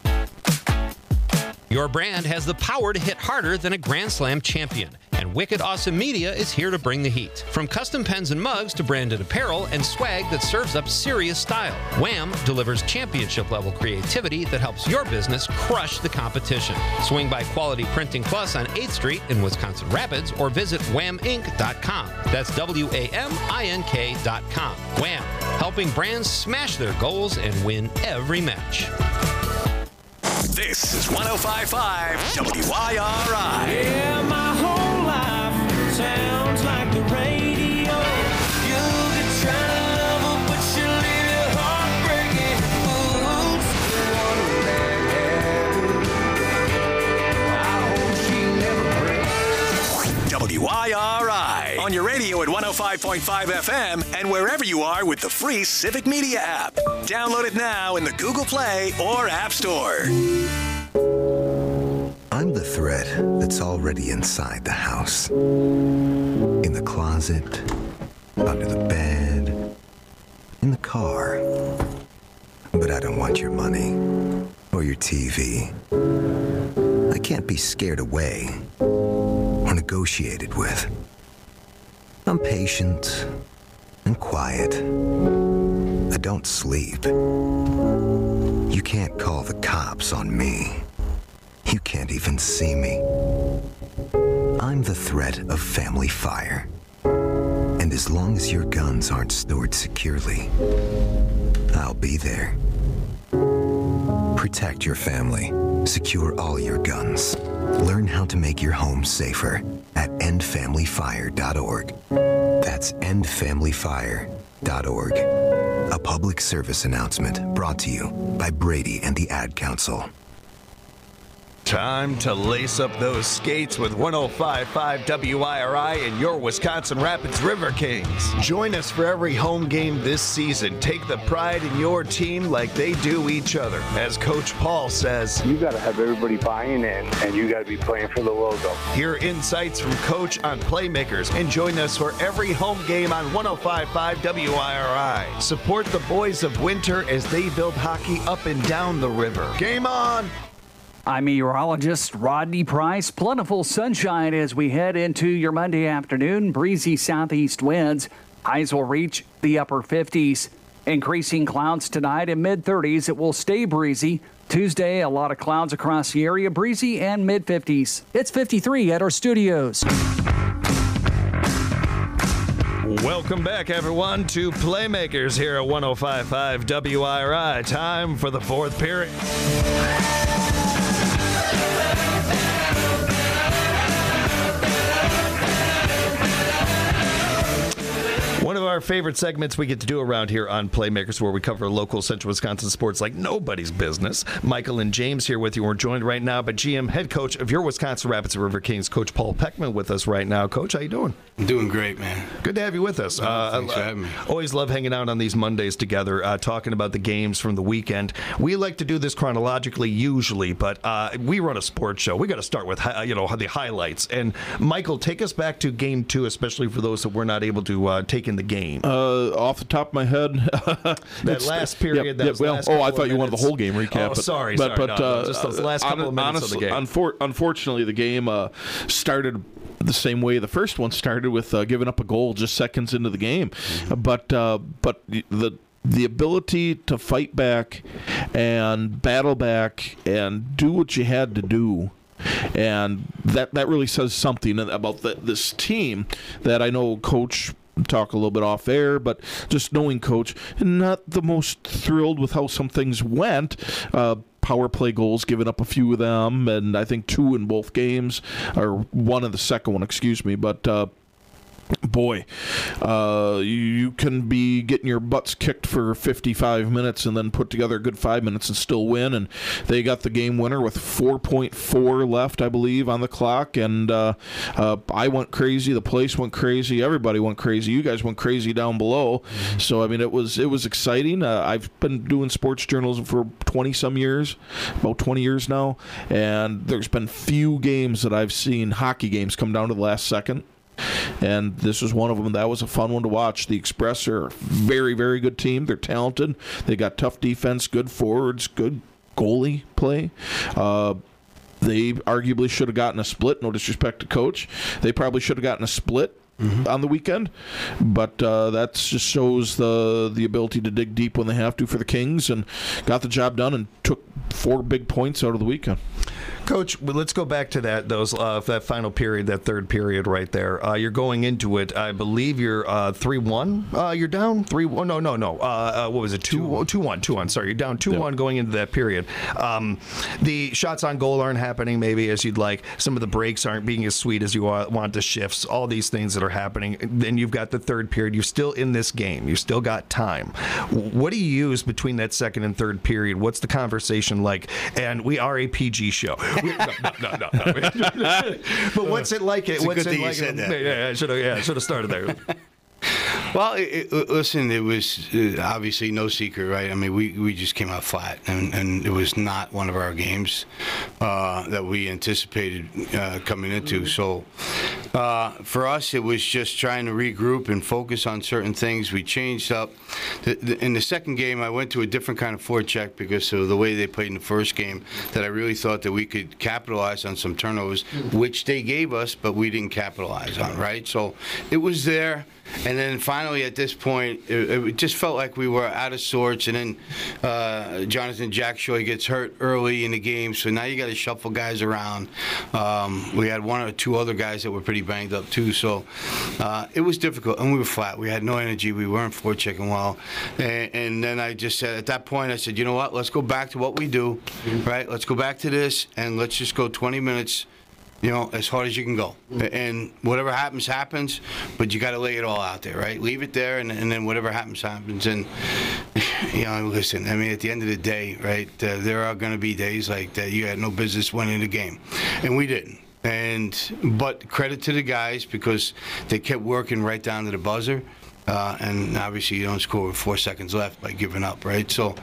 Your brand has the power to hit harder than a Grand Slam champion, and Wicked Awesome Media is here to bring the heat. From custom pens and mugs to branded apparel and swag that serves up serious style, Wham delivers championship-level creativity that helps your business crush the competition. Swing by Quality Printing Plus on eighth Street in Wisconsin Rapids or visit wham ink dot com. That's W A M I N K dot com. Wham, helping brands smash their goals and win every match. This is one oh five point five W I R I. Yeah, my whole life sounds like the radio. You'll be trying to love her, but she'll leave your heart breaking. Oops, I hope she never breaks. W I R I. On your radio at one oh five point five F M and wherever you are with the free Civic Media app. Download it now in the Google Play or App Store. I'm the threat that's already inside the house. In the closet, under the bed, in the car. But I don't want your money or your T V. I can't be scared away or negotiated with. I'm patient and quiet. I don't sleep. You can't call the cops on me. You can't even see me. I'm the threat of family fire. And as long as your guns aren't stored securely, I'll be there. Protect your family. Secure all your guns. Learn how to make your home safer at end family fire dot org. That's end family fire dot org. A public service announcement brought to you by Brady and the Ad Council. Time to lace up those skates with one oh five point five W I R I and your Wisconsin Rapids River Kings. Join us for every home game this season. Take the pride in your team like they do each other. As Coach Paul says, you got to have everybody buying in, and you got to be playing for the logo. Hear insights from Coach on Playmakers and join us for every home game on one oh five point five W I R I. Support the boys of winter as they build hockey up and down the river. Game on! I'm meteorologist Rodney Price. Plentiful sunshine as we head into your Monday afternoon. Breezy southeast winds. Highs will reach the upper fifties. Increasing clouds tonight in mid thirties. It will stay breezy. Tuesday, a lot of clouds across the area. Breezy and mid fifties. It's fifty-three at our studios. Welcome back, everyone, to Playmakers here at one oh five point five W I R I. Time for the fourth period. One of our favorite segments we get to do around here on Playmakers, where we cover local Central Wisconsin sports like nobody's business. Michael and James here with you. We're joined right now by G M, head coach of your Wisconsin Rapids River Kings, Coach Paul Peckman, with us right now. Coach, how you doing? I'm doing great, man. Good to have you with us. Oh, uh, thanks for having me. Always love hanging out on these Mondays together, uh, talking about the games from the weekend. We like to do this chronologically usually, but uh, we run a sports show. We got to start with hi- you know the highlights. And Michael, take us back to game two, especially for those that were not able to uh, take in the game. Uh, off the top of my head, that last period. Yep, that yep, was well, last oh, I couple thought of you wanted the minutes. whole game recap. Oh, but, sorry, but, sorry. but no, uh, no, just those last uh, couple of minutes honestly, of the game. Unfor- unfortunately, the game uh, started the same way the first one started, with uh, giving up a goal just seconds into the game. Mm-hmm. But uh, but the the ability to fight back and battle back and do what you had to do. And that, that really says something about the, this team that I know Coach talk a little bit off air, but just knowing Coach, not the most thrilled with how some things went. Uh, power play goals, giving up a few of them, and I think two in both games, or one in the second one, excuse me, but uh, boy, uh, you can be getting your butts kicked for fifty-five minutes and then put together a good five minutes and still win. And they got the game winner with four point four left, I believe, on the clock. And uh, uh, I went crazy. The place went crazy. Everybody went crazy. You guys went crazy down below. Mm-hmm. So, I mean, it was it was exciting. Uh, I've been doing sports journalism for twenty-some years, about twenty years now. And there's been few games that I've seen, hockey games, come down to the last second. And this was one of them. That was a fun one to watch. The Express are a very, very good team. They're talented. They got tough defense, good forwards, good goalie play. Uh, they arguably should have gotten a split. No disrespect to Coach. They probably should have gotten a split. Mm-hmm. On the weekend, but uh, that just shows the the ability to dig deep when they have to for the Kings, and got the job done and took four big points out of the weekend. Coach, well, let's go back to that those uh, that final period, that third period right there. Uh, you're going into it. I believe you're uh, three one. Uh, you're down three one. No, no, no. Uh, uh, what was it? Two two one. Two one. Sorry, you're down two one going into that period. Um, the shots on goal aren't happening maybe as you'd like. Some of the breaks aren't being as sweet as you want. The shifts, all these things that are happening. Then you've got the third period. You're still in this game. You still got time. What do you use between that second and third period? What's the conversation like? And we are a P G show. We, no, no, no, no. no. But what's it like? It's what's a good it thing like? you said that. Yeah, I should have. Yeah, I should have started there. Well, it, it, listen, it was uh, obviously no secret, right? I mean, we, we just came out flat, and, and it was not one of our games uh, that we anticipated uh, coming into. So uh, for us, it was just trying to regroup and focus on certain things. We changed up. The, the, in the second game, I went to a different kind of forecheck because of the way they played in the first game, that I really thought that we could capitalize on some turnovers, which they gave us, but we didn't capitalize on, right? So it was there. And then finally, at this point, it, it just felt like we were out of sorts. And then uh, Jonathan Jackshaw gets hurt early in the game, so now you got to shuffle guys around. Um, we had one or two other guys that were pretty banged up too, so uh, it was difficult. And we were flat. We had no energy. We weren't forechecking well. And, and then I just said, at that point, I said, you know what? Let's go back to what we do, right? Let's go back to this, and let's just go twenty minutes. You know, as hard as you can go. And whatever happens, happens, but you got to lay it all out there, right? Leave it there, and, and then whatever happens, happens. And, you know, listen, I mean, at the end of the day, right, uh, there are going to be days like that you had no business winning the game. And we didn't. And but credit to the guys because they kept working right down to the buzzer. Uh, and obviously you don't score with four seconds left by giving up, right? So,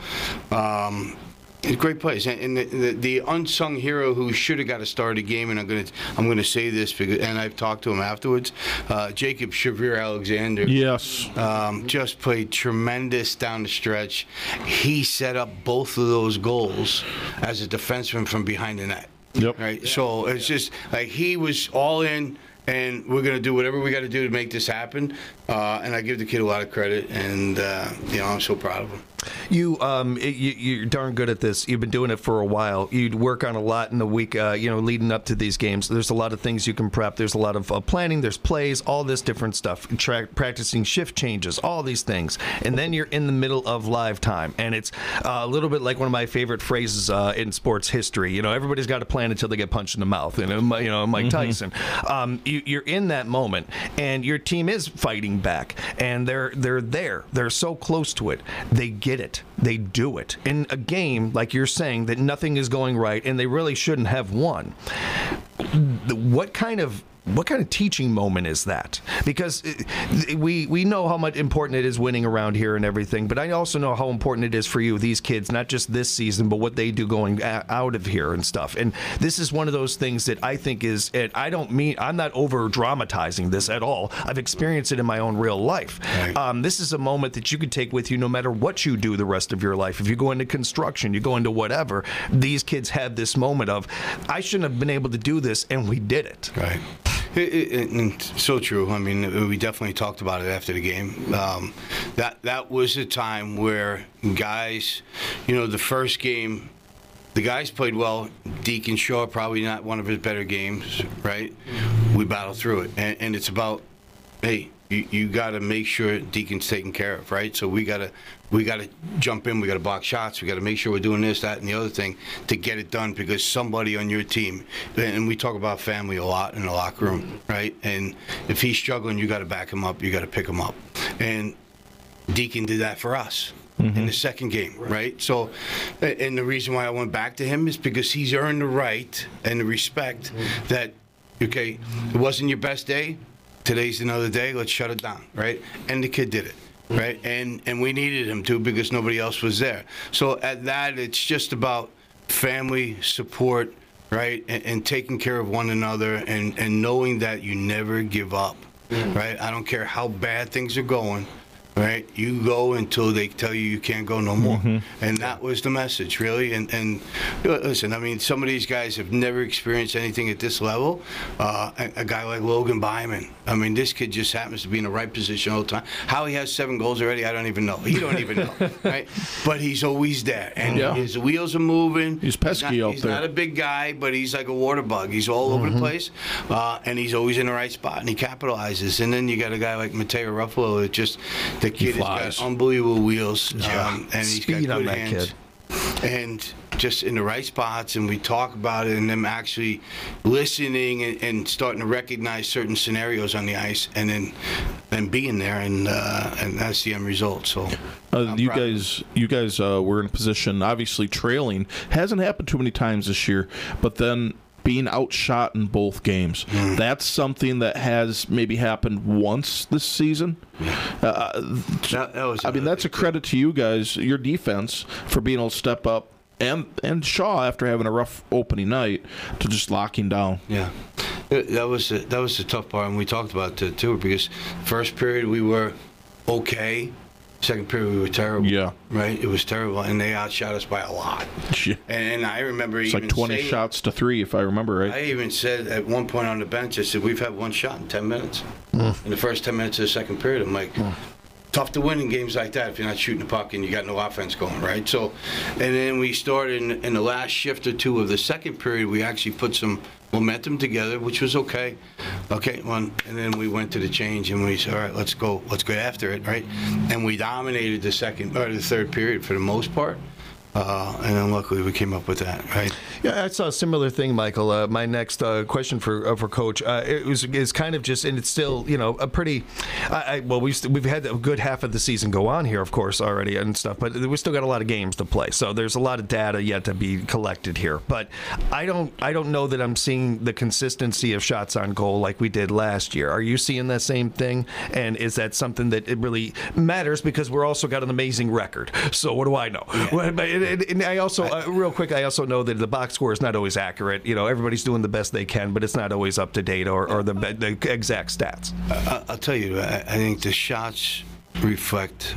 um, it's great plays, and the, the, the unsung hero who should have got a start of the game, and I'm gonna I'm gonna say this because, and I've talked to him afterwards. Uh, Jacob Shavir-Alexander, yes, um, just played tremendous down the stretch. He set up both of those goals as a defenseman from behind the net. Yep. Right. So it's just like he was all in. And we're going to do whatever we got to do to make this happen. Uh, and I give the kid a lot of credit, and uh, you know I'm so proud of him. You, um, you, you're darn good at this. You've been doing it for a while. You'd work on a lot in the week, uh, you know, leading up to these games. There's a lot of things you can prep. There's a lot of uh, planning. There's plays, all this different stuff. Tra- practicing shift changes, all these things, and then you're in the middle of live time, and it's uh, a little bit like one of my favorite phrases uh, in sports history. You know, everybody's got a plan until they get punched in the mouth. You know, you know, Mike mm-hmm. Tyson. Um, you, you're in that moment, and your team is fighting back, and they're they're there. They're so close to it. They get it. They do it. In a game, like you're saying, that nothing is going right, and they really shouldn't have won. What kind of What kind of teaching moment is that? Because we we know how much important it is winning around here and everything, but I also know how important it is for you, these kids, not just this season, but what they do going out of here and stuff. And this is one of those things that I think is, and I don't mean, I'm not over dramatizing this at all. I've experienced it in my own real life. Right. Um, this is a moment that you could take with you no matter what you do the rest of your life. If you go into construction, you go into whatever, these kids have this moment of, I shouldn't have been able to do this, and we did it. Right. It, it, it, so true. I mean, we definitely talked about it after the game. Um, that that was a time where guys, you know, the first game, the guys played well. Deacon Shaw, probably not one of his better games, right? We battled through it, and, and it's about, hey, you, you got to make sure Deacon's taken care of, right? So we got to we got to jump in. We got to block shots. We got to make sure we're doing this, that, and the other thing to get it done because somebody on your team, and we talk about family a lot in the locker room, right? And if he's struggling, you got to back him up. You got to pick him up. And Deacon did that for us. Mm-hmm. In the second game, right? So, and the reason why I went back to him is because he's earned the right and the respect mm-hmm. that, okay, it wasn't your best day. Today's another day. Let's shut it down, right? And the kid did it, right? And and we needed him to because nobody else was there. So at that, it's just about family support, right? And, and taking care of one another and, and knowing that you never give up, mm-hmm. right? I don't care how bad things are going. Right, you go until they tell you you can't go no more, mm-hmm. and that was the message, really. And and listen, I mean, some of these guys have never experienced anything at this level. Uh, a, a guy like Logan Byman, I mean, this kid just happens to be in the right position all the time. How he has seven goals already, I don't even know. He don't even know, right? But he's always there, and yeah. his wheels are moving. He's pesky he's not, out he's there. He's not a big guy, but he's like a water bug. He's all mm-hmm. over the place, uh, and he's always in the right spot, and he capitalizes. And then you got a guy like Mateo Ruffalo that just. The kid has got unbelievable wheels, yeah. um, and he's Speed got good on that hands. Kid. And just in the right spots, and we talk about it, and them actually listening and, and starting to recognize certain scenarios on the ice, and then then being there, and uh, and that's the end result. So, uh, you guys, you guys uh, were in a position, obviously trailing. Hasn't happened too many times this year, but then being outshot in both games. Mm. That's something that has maybe happened once this season. Yeah. Uh, that, that was I mean, that's a credit to you guys, your defense, for being able to step up, and and Shaw, after having a rough opening night, to just locking down. Yeah. That was the, that was the tough part, and we talked about it too, because first period we were okay. Second period, we were terrible. Yeah. Right? It was terrible, and they outshot us by a lot. Yeah. And, and I remember it's even like twenty saying, shots to three, if I remember right. I even said at one point on the bench, I said, we've had one shot in ten minutes. Mm. In the first ten minutes of the second period, I'm like, mm. tough to win in games like that if you're not shooting the puck and you got no offense going, right? So, and then we started in, in the last shift or two of the second period, we actually put some momentum together, which was okay. Okay, well, and then we went to the change and we said, all right, let's go, let's go after it, right? And we dominated the second or the third period for the most part. Uh, and then luckily we came up with that, right? Yeah, I saw a similar thing, Michael. Uh, my next uh, question for uh, for Coach uh, it was is kind of just, and it's still, you know, a pretty. I, I, well, we've we've had a good half of the season go on here, of course, already and stuff, but we still got a lot of games to play. So there's a lot of data yet to be collected here. But I don't I don't know that I'm seeing the consistency of shots on goal like we did last year. Are you seeing that same thing? And is that something that it really matters, because we're also got an amazing record? So what do I know? Yeah. And, and I also, uh, real quick, I also know that the box score is not always accurate. You know, everybody's doing the best they can, but it's not always up to date or, or the, the exact stats. I, I'll tell you, I, I think the shots reflect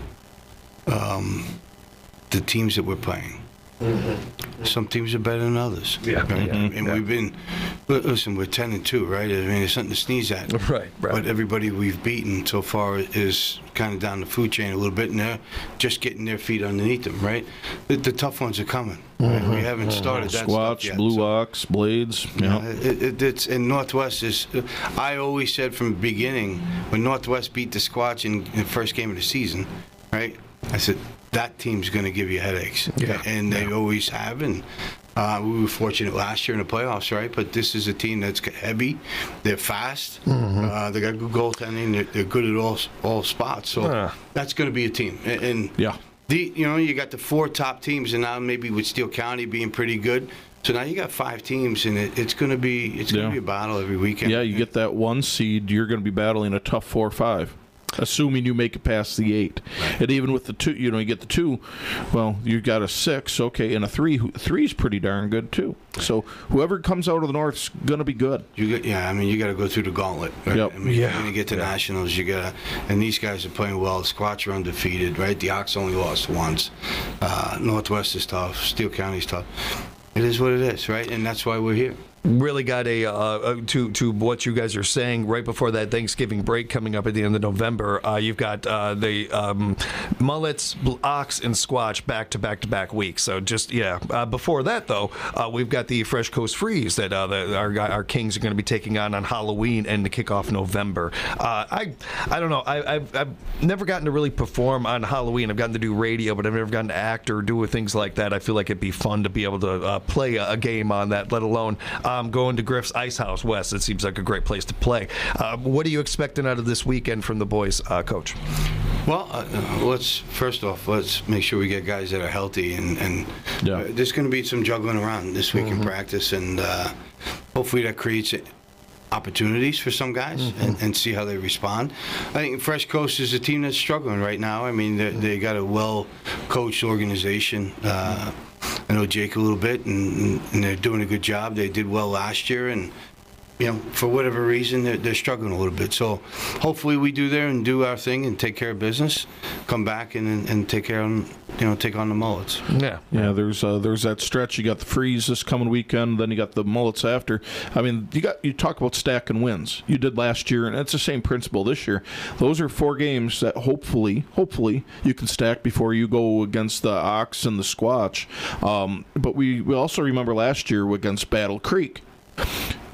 um, the teams that we're playing. Mm-hmm. Some teams are better than others. Yeah, right? yeah and yeah. we've been. Listen, we're ten and two, right? I mean, it's something to sneeze at. Right, right. But everybody we've beaten so far is kind of down the food chain a little bit, and they're just getting their feet underneath them, right? The, the tough ones are coming. Right? Mm-hmm. We haven't started that Squatch, stuff yet. Blue so, Ox, Blades. Yeah, yeah it, it, it's in Northwest is. I always said from the beginning when Northwest beat the Squatch in, in the first game of the season, right? I said, that team's going to give you headaches. Yeah. And they yeah. always have. And uh, we were fortunate last year in the playoffs, right? But this is a team that's heavy. They're fast. Mm-hmm. Uh, they got good goaltending. They're, they're good at all all spots. So uh. that's going to be a team. And, and yeah. the you know, you got the four top teams, and now maybe with Steele County being pretty good. So now you got five teams, and it, it's going to be it's going to yeah. be a battle every weekend. Yeah, you get that one seed, you're going to be battling a tough four or five. Assuming you make it past the eight. Right. And even with the two, you know, you get the two, well, you got a six, okay, and a three. Three's pretty darn good, too. So whoever comes out of the North's going to be good. You get, yeah, I mean, you got to go through the gauntlet. Right? Yep. I mean, yeah. when you get to yeah. nationals, you got to, and these guys are playing well. The Squatch are undefeated, right? The Ox only lost once. Uh, Northwest is tough. Steele County's tough. It is what it is, right? And that's why we're here. Really got a uh, to to what you guys are saying right before that Thanksgiving break coming up at the end of November. Uh, you've got uh, the um, Mullets, Ox, and Squatch back to back to back weeks. So just yeah. Uh, before that though, uh, we've got the Fresh Coast Freeze that uh, the, our our Kings are going to be taking on on Halloween and to kick off November. Uh, I I don't know. I, I've I've never gotten to really perform on Halloween. I've gotten to do radio, but I've never gotten to act or do things like that. I feel like it'd be fun to be able to uh, play a, a game on that. Let alone. Uh, Um, going to Griff's Ice House West. It seems like a great place to play. Uh, what are you expecting out of this weekend from the boys, uh, Coach? Well, uh, let's first off, let's make sure we get guys that are healthy, and, and yeah. uh, there's going to be some juggling around this week mm-hmm. in practice, and uh, hopefully that creates opportunities for some guys mm-hmm. and, and see how they respond. I think Fresh Coast is a team that's struggling right now. I mean, they got a well-coached organization. Uh, I know Jake a little bit, and, and they're doing a good job. They did well last year, and you know, for whatever reason, they're, they're struggling a little bit. So hopefully we do there and do our thing and take care of business, come back and and take care of, you know, take on the Mullets. Yeah, yeah. There's uh, there's that stretch. You got the Freeze this coming weekend, then you got the Mullets after. I mean, you got you talk about stacking wins. You did last year, and it's the same principle this year. Those are four games that hopefully, hopefully you can stack before you go against the Ox and the Squatch. Um, but we we also remember last year against Battle Creek.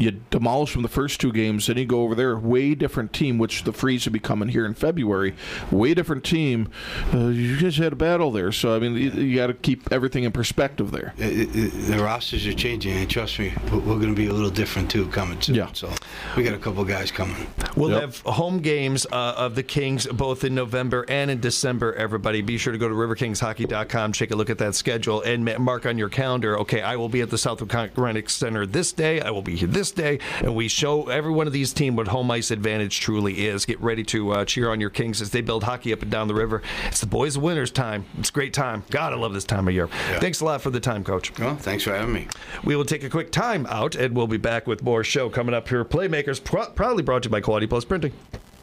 you demolish them the first two games, then you go over there. Way different team, which the Freeze will be coming here in February. Way different team. Uh, you guys had a battle there, so I mean, you, you got to keep everything in perspective there. It, it, the rosters are changing, and trust me, we're, we're going to be a little different too coming soon. Yeah. So we got a couple guys coming. We'll Yep. have home games uh, of the Kings both in November and in December, everybody. Be sure to go to river kings hockey dot com, take a look at that schedule, and ma- mark on your calendar, okay, I will be at the Southwood Conrenic Center this day, I will be here this day, and we show every one of these teams what home ice advantage truly is. Get ready to uh, cheer on your Kings as they build hockey up and down the river. It's the boys' winners' time. It's a great time. God, I love this time of year. Yeah. Thanks a lot for the time, Coach. Well, thanks for having me. We will take a quick time out, and we'll be back with more show coming up here. Playmakers, pr- proudly brought to you by Quality Plus Printing.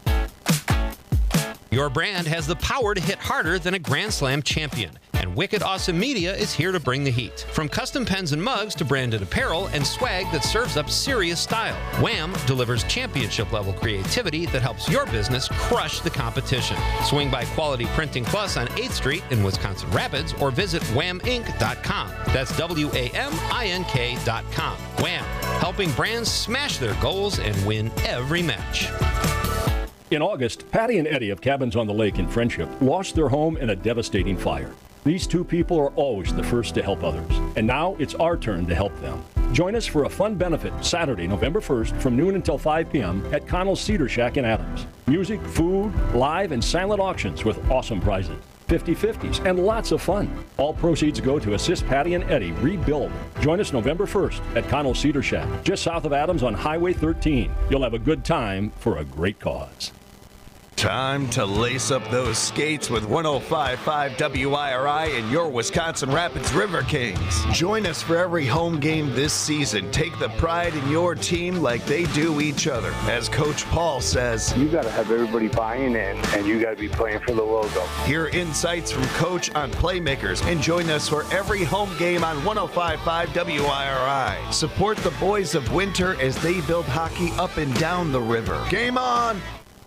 Your brand has the power to hit harder than a Grand Slam champion, and Wicked Awesome Media is here to bring the heat. From custom pens and mugs to branded apparel and swag that serves up serious style, Wham delivers championship-level creativity that helps your business crush the competition. Swing by Quality Printing Plus on eighth Street in Wisconsin Rapids or visit wham ink dot com. That's W A M I N K dot com. Wham, helping brands smash their goals and win every match. In August, Patty and Eddie of Cabins on the Lake in Friendship lost their home in a devastating fire. These two people are always the first to help others, and now it's our turn to help them. Join us for a fun benefit Saturday, November first from noon until five p.m. at Connell's Cedar Shack in Adams. Music, food, live and silent auctions with awesome prizes, fifty-fifties, and lots of fun. All proceeds go to assist Patty and Eddie rebuild. Join us November first at Connell's Cedar Shack, just south of Adams on Highway thirteen. You'll have a good time for a great cause. Time to lace up those skates with one oh five point five W I R I and your Wisconsin Rapids River Kings. Join us for every home game this season. Take the pride in your team like they do each other. As Coach Paul says, You got to have everybody buying in, and you got to be playing for the logo. hear insights from Coach on Playmakers and join us for every home game on one oh five point five W I R I. Support the boys of winter as they build hockey up and down the river. Game on!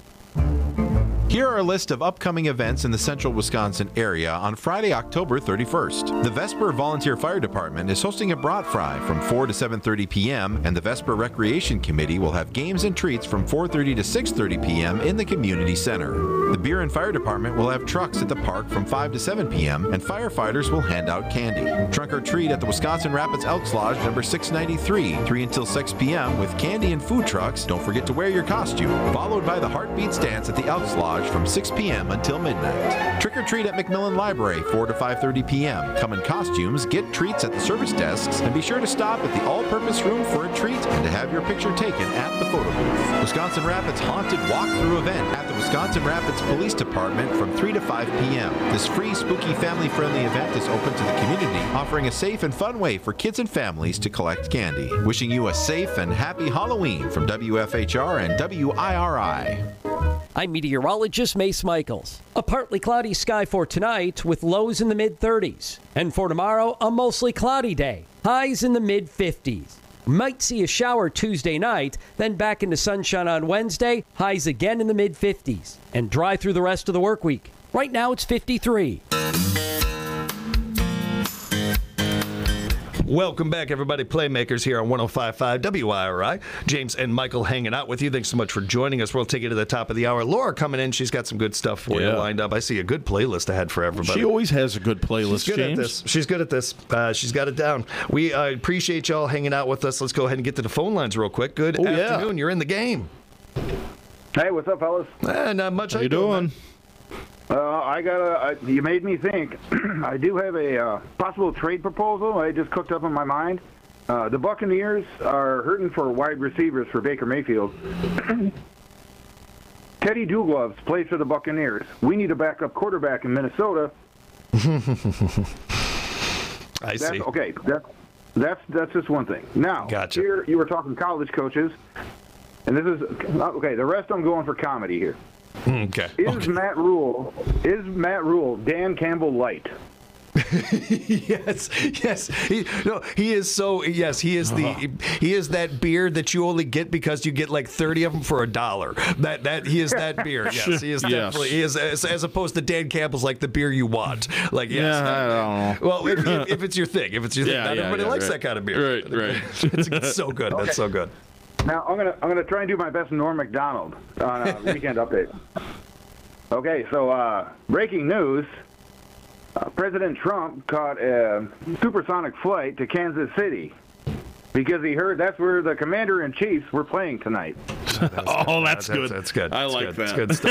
Here are a list of upcoming events in the central Wisconsin area on Friday, October thirty-first. The Vesper Volunteer Fire Department is hosting a brat fry from four to seven thirty p.m., and the Vesper Recreation Committee will have games and treats from four thirty to six thirty p.m. in the community center. The Beer and Fire Department will have trucks at the park from five to seven p.m., and firefighters will hand out candy. Trunk or treat at the Wisconsin Rapids Elks Lodge number six ninety-three, three until six p.m. with candy and food trucks. Don't forget to wear your costume. Followed by the Heartbeats Dance at the Elks Lodge from six p.m. until midnight. Trick or treat at McMillan Library, four to five thirty p.m. Come in costumes, get treats at the service desks, and be sure to stop at the all-purpose room for a treat and to have your picture taken at the photo booth. Wisconsin Rapids Haunted Walkthrough event at the Wisconsin Rapids Police Department from three to five p.m. This free, spooky, family-friendly event is open to the community, offering a safe and fun way for kids and families to collect candy. Wishing you a safe and happy Halloween from W F H R and W I R I. I'm meteorologist Mace Michaels. A partly cloudy sky for tonight with lows in the mid thirties. And for tomorrow, a mostly cloudy day. Highs in the mid fifties. Might see a shower Tuesday night, then back into sunshine on Wednesday, highs again in the mid fifties. And dry through the rest of the work week. Right now it's fifty-three. Welcome back, everybody. Playmakers here on one oh five point five W I R I. James and Michael hanging out with you. Thanks so much for joining us. We'll take you to the top of the hour. Laura coming in. She's got some good stuff for Yeah. you lined up. I see a good playlist ahead for everybody. She always has a good playlist, She's good James. at this. She's good at this. Uh, she's got it down. We uh, appreciate y'all hanging out with us. Let's go ahead and get to the phone lines real quick. Good Oh, yeah. afternoon. You're in the game. Hey, what's up, fellas? Uh, not much. How you doing? doing? Uh, I got a. I, you made me think. I do have a uh, possible trade proposal. I just cooked up in my mind. Uh, the Buccaneers are hurting for wide receivers for Baker Mayfield. Teddy Dougloves plays for the Buccaneers. We need a backup quarterback in Minnesota. I That's, see. okay, that's that's that's just one thing. Now, Gotcha. here you were talking college coaches, and this is okay. The rest I'm going for comedy here. Okay. Is okay. Matt Rule is Matt Rule Dan Campbell light? yes, yes. He, no, he is so. Yes, he is the. He is that beer that you only get because you get like thirty of them for a dollar. That that he is that beer. Yes, he is Yes. definitely. He is as, as opposed to Dan Campbell's like the beer you want. Like yes. Yeah, I don't know. Well, if, if, if it's your thing, if it's your Yeah, thing, not yeah, everybody yeah, likes right. that kind of beer. Right, right. It's, it's so good. That's so good. Now I'm gonna I'm gonna try and do my best Norm Macdonald on a weekend update. Okay, so uh, breaking news: uh, President Trump caught a supersonic flight to Kansas City because he heard that's where the commander in chiefs were playing tonight. Oh, that's, That's, good. that's good. I That's like good. that. That's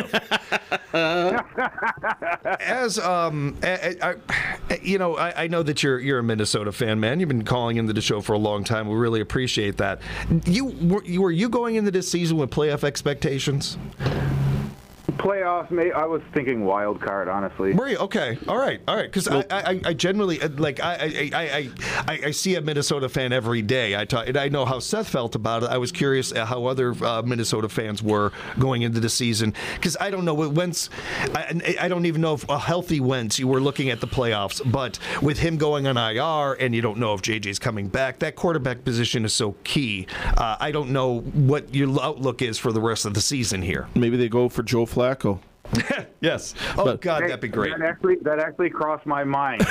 good stuff. As um, I, I, you know, I, I know that you're you're a Minnesota fan, man. You've been calling into the show for a long time. We really appreciate that. You were you were you going into this season with playoff expectations? Playoffs, mate. I was thinking wild card, honestly. Were you? Okay, all right, all right. Because I, I, I generally like I, I, I, I, I see a Minnesota fan every day. I talk, and I know how Seth felt about it. I was curious how other uh, Minnesota fans were going into the season because I don't know Wentz. I, I don't even know if a healthy Wentz you were looking at the playoffs, but with him going on I R and you don't know if J J's coming back, that quarterback position is so key. Uh, I don't know what your outlook is for the rest of the season here. Maybe they go for Joe Flacco. Yes. Oh But- God, Hey, that'd be great. That actually, that actually crossed my mind.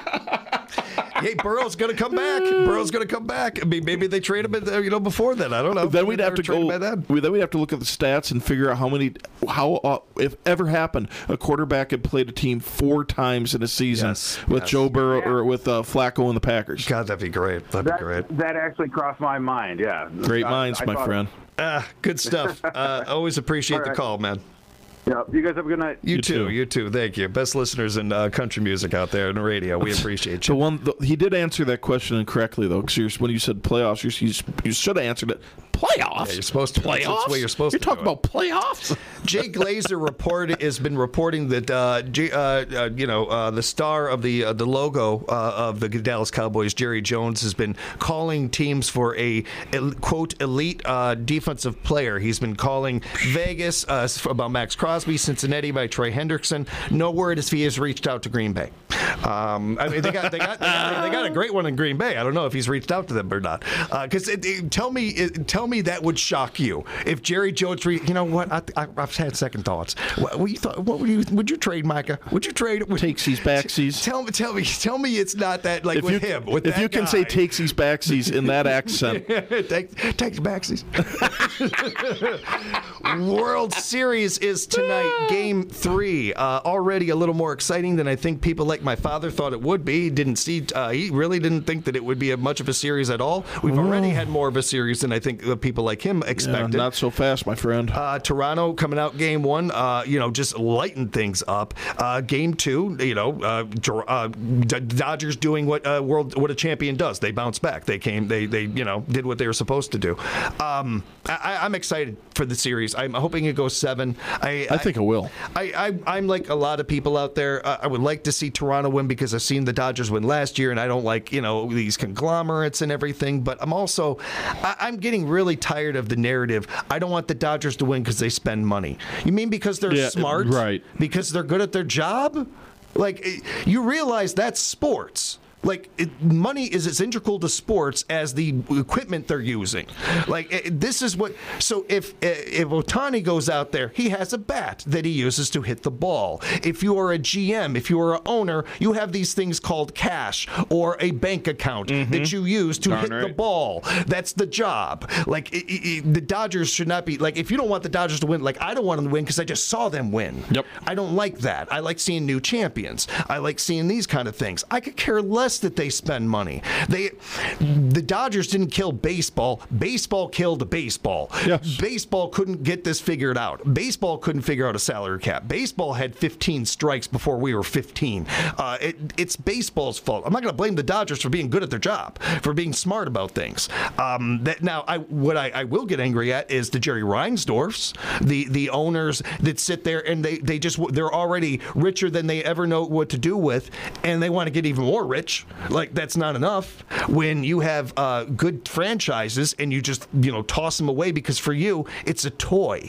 Hey, Burrow's going to come back. Burrow's going to come back. I mean, maybe they trade him, uh, you know, before then. I don't know. Then we'd They have were to traded go. by then. we- Then we'd have to look at the stats and figure out how many, how uh, if ever happened, a quarterback had played a team four times in a season Yes, with yes. Joe Burrow or with uh, Flacco and the Packers. God, that'd be great. That'd be that, great. that actually crossed my mind. Yeah. Great I- minds, I my thought- friend. Ah, good stuff. Uh, always appreciate All the right. call, man. Yeah. You guys have a good night. You, You too, too. You too. Thank you. Best listeners in uh, country music out there in the radio. We appreciate The you. one the, he did answer that question incorrectly though, because when you said playoffs, you, you, you should have answered it. Playoffs. Yeah, you're supposed to. That's- Playoffs. that's the way you're supposed You're to talking do it. about playoffs. Jay Glazer report has been reporting that uh, J, uh, uh, you know uh, the star of the uh, the logo uh, of the Dallas Cowboys, Jerry Jones, has been calling teams for a el- quote elite uh, defensive player. He's been calling Vegas uh, about Max Crosby, Cincinnati by Trey Hendrickson. No word if he has reached out to Green Bay. Um, I mean, they got they got, they got they got a great one in Green Bay. I don't know if he's reached out to them or not. Because uh, tell me it, tell me that would shock you if Jerry Jones. Re- you know what? I, I, I've had second thoughts. What, what you thought? What would you? Would you trade Micah? Would you trade? Would, Takesies, backsies. Tell me, tell me, tell me it's not that like If with you, him. With if that you can guy. say takesies, backsies in that accent, take, take the backsies. World Series is tonight, Game Three. Uh, already a little more exciting than I think people like my father thought it would be. He didn't see. Uh, he really didn't think that it would be a much of a series at all. We've already had more of a series than I think the people like him yeah, expected. not so fast, my friend. Uh, Toronto coming out game one, uh, you know, just lighten things up. Uh, game two, you know, uh, Dor- uh, D- Dodgers doing what uh, world what a champion does. They bounce back. They came. They they you know did what they were supposed to do. Um, I, I'm excited for the series. I'm hoping it goes seven. I I think it will. I, I I'm like a lot of people out there. Uh, I would like to see Toronto win because I've seen the Dodgers win last year, and I don't like you know these conglomerates and everything. But I'm also I, I'm getting really tired of the narrative. I don't want the Dodgers to win because they spend money. You mean because they're Yeah, smart? right. Because they're good at their job? Like eh, you realize that's sports. Like it, money is as integral to sports as the equipment they're using. Like eh, this is what. So if eh, if Ohtani goes out there, he has a bat that he uses to hit the ball. If you are a G M, if you are an owner, you have these things called cash or a bank account that you use to Darn hit the right. ball. That's the job. Like it, it, the Dodgers should not be like. If you don't want the Dodgers to win, like I don't want them to win because I just saw them win. Yep. I don't like that. I like seeing new champions. I like seeing these kind of things. I could care less that they spend money. They, the Dodgers didn't kill baseball. Baseball killed baseball. Yes. Baseball couldn't get this figured out. Baseball couldn't figure out a salary cap. Baseball had fifteen strikes before we were fifteen. Uh, it, it's baseball's fault. I'm not going to blame the Dodgers for being good at their job, for being smart about things. Um, that now, I what I, I will get angry at is the Jerry Reinsdorfs, the the owners that sit there and they they just they're already richer than they ever know what to do with, and they want to get even more rich. Like that's not enough when you have uh, good franchises and you just you know toss them away because for you it's a toy.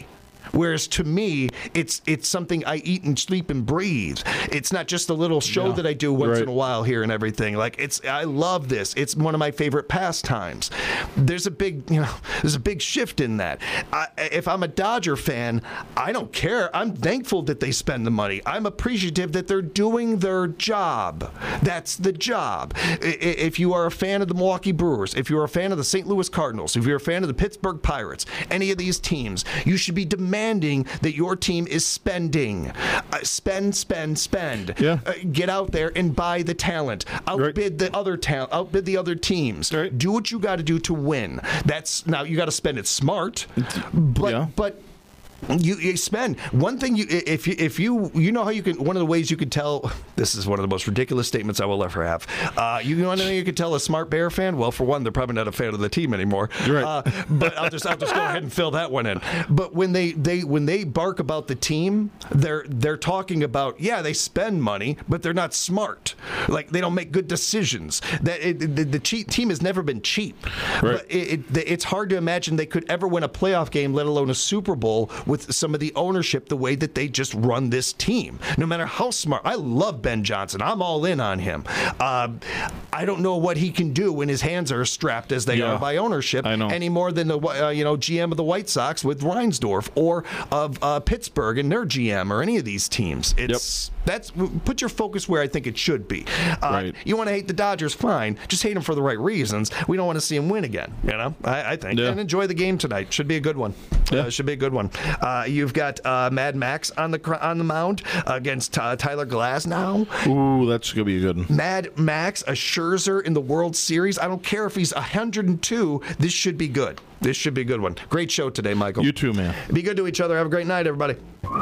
Whereas to me, it's it's something I eat and sleep and breathe. It's not just a little show Yeah. that I do once Right. in a while here and everything. Like it's, I love this. It's one of my favorite pastimes. There's a big, you know, there's a big shift in that. I, if I'm a Dodger fan, I don't care. I'm thankful that they spend the money. I'm appreciative that they're doing their job. That's the job. I- If you are a fan of the Milwaukee Brewers, if you're a fan of the Saint Louis Cardinals, if you're a fan of the Pittsburgh Pirates, any of these teams, you should be demanding that your team is spending. Uh, spend, spend, spend. Yeah. Uh, get out there and buy the talent. Outbid the other talent. Outbid the other teams. Right. Do what you got to do to win. That's now you got to spend it smart, but Yeah. but. You, you spend one thing. You if you if you you know how you can. One of the ways you can tell. This is one of the most ridiculous statements I will ever have. Uh, you know how you can tell a smart Bear fan? Well, for one, they're probably not a fan of the team anymore. Right. Uh, but I'll just I'll just go ahead and fill that one in. But when they, they when they bark about the team, they're they're talking about yeah they spend money, but they're not smart. Like they don't make good decisions. That it, the, the cheap team has never been cheap. Right. But it, it, it's hard to imagine they could ever win a playoff game, let alone a Super Bowl, with some of the ownership the way that they just run this team. No matter how smart. I love Ben Johnson. I'm all in on him. Uh, I don't know what he can do when his hands are strapped as they Yeah, are by ownership I know. any more than the uh, you know G M of the White Sox with Reinsdorf or of uh, Pittsburgh and their G M or any of these teams. It's that's put your focus where I think it should be. Uh, Right. You want to hate the Dodgers, fine. Just hate them for the right reasons. We don't want to see them win again. You know, I, I think. Yeah. And enjoy the game tonight. Should be a good one. Yeah. Uh, should be a good one. Uh, you've got uh, Mad Max on the cr- on the mound against uh, Tyler Glasnow. Ooh, that's gonna be a good one. Mad Max, a Scherzer in the World Series. I don't care if he's one hundred two. This should be good. This should be a good one. Great show today, Michael. You too, man. Be good to each other. Have a great night, everybody.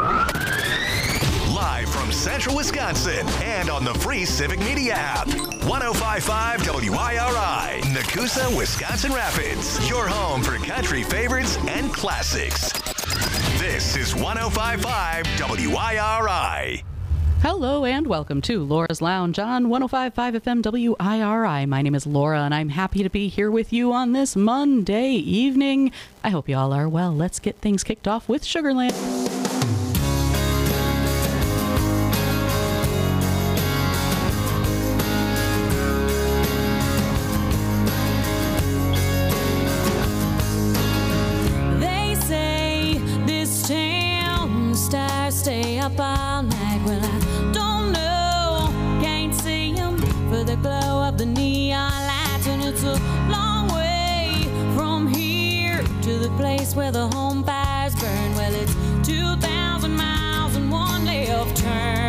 Live from Central Wisconsin and on the free Civic Media app. one oh five point five W I R I, Nakusa, Wisconsin Rapids. Your home for country favorites and classics. This is one oh five point five W I R I. Hello and welcome to Laura's Lounge on one oh five point five F M W I R I. My name is Laura and I'm happy to be here with you on this Monday evening. I hope you all are well. Let's get things kicked off with Sugarland. They say this town stars stay up all night. Well, I don't know, can't see 'em for the glow of the neon lights. And it's a long way from here to the place where the home fires burn. Well, it's two thousand miles and one left turn.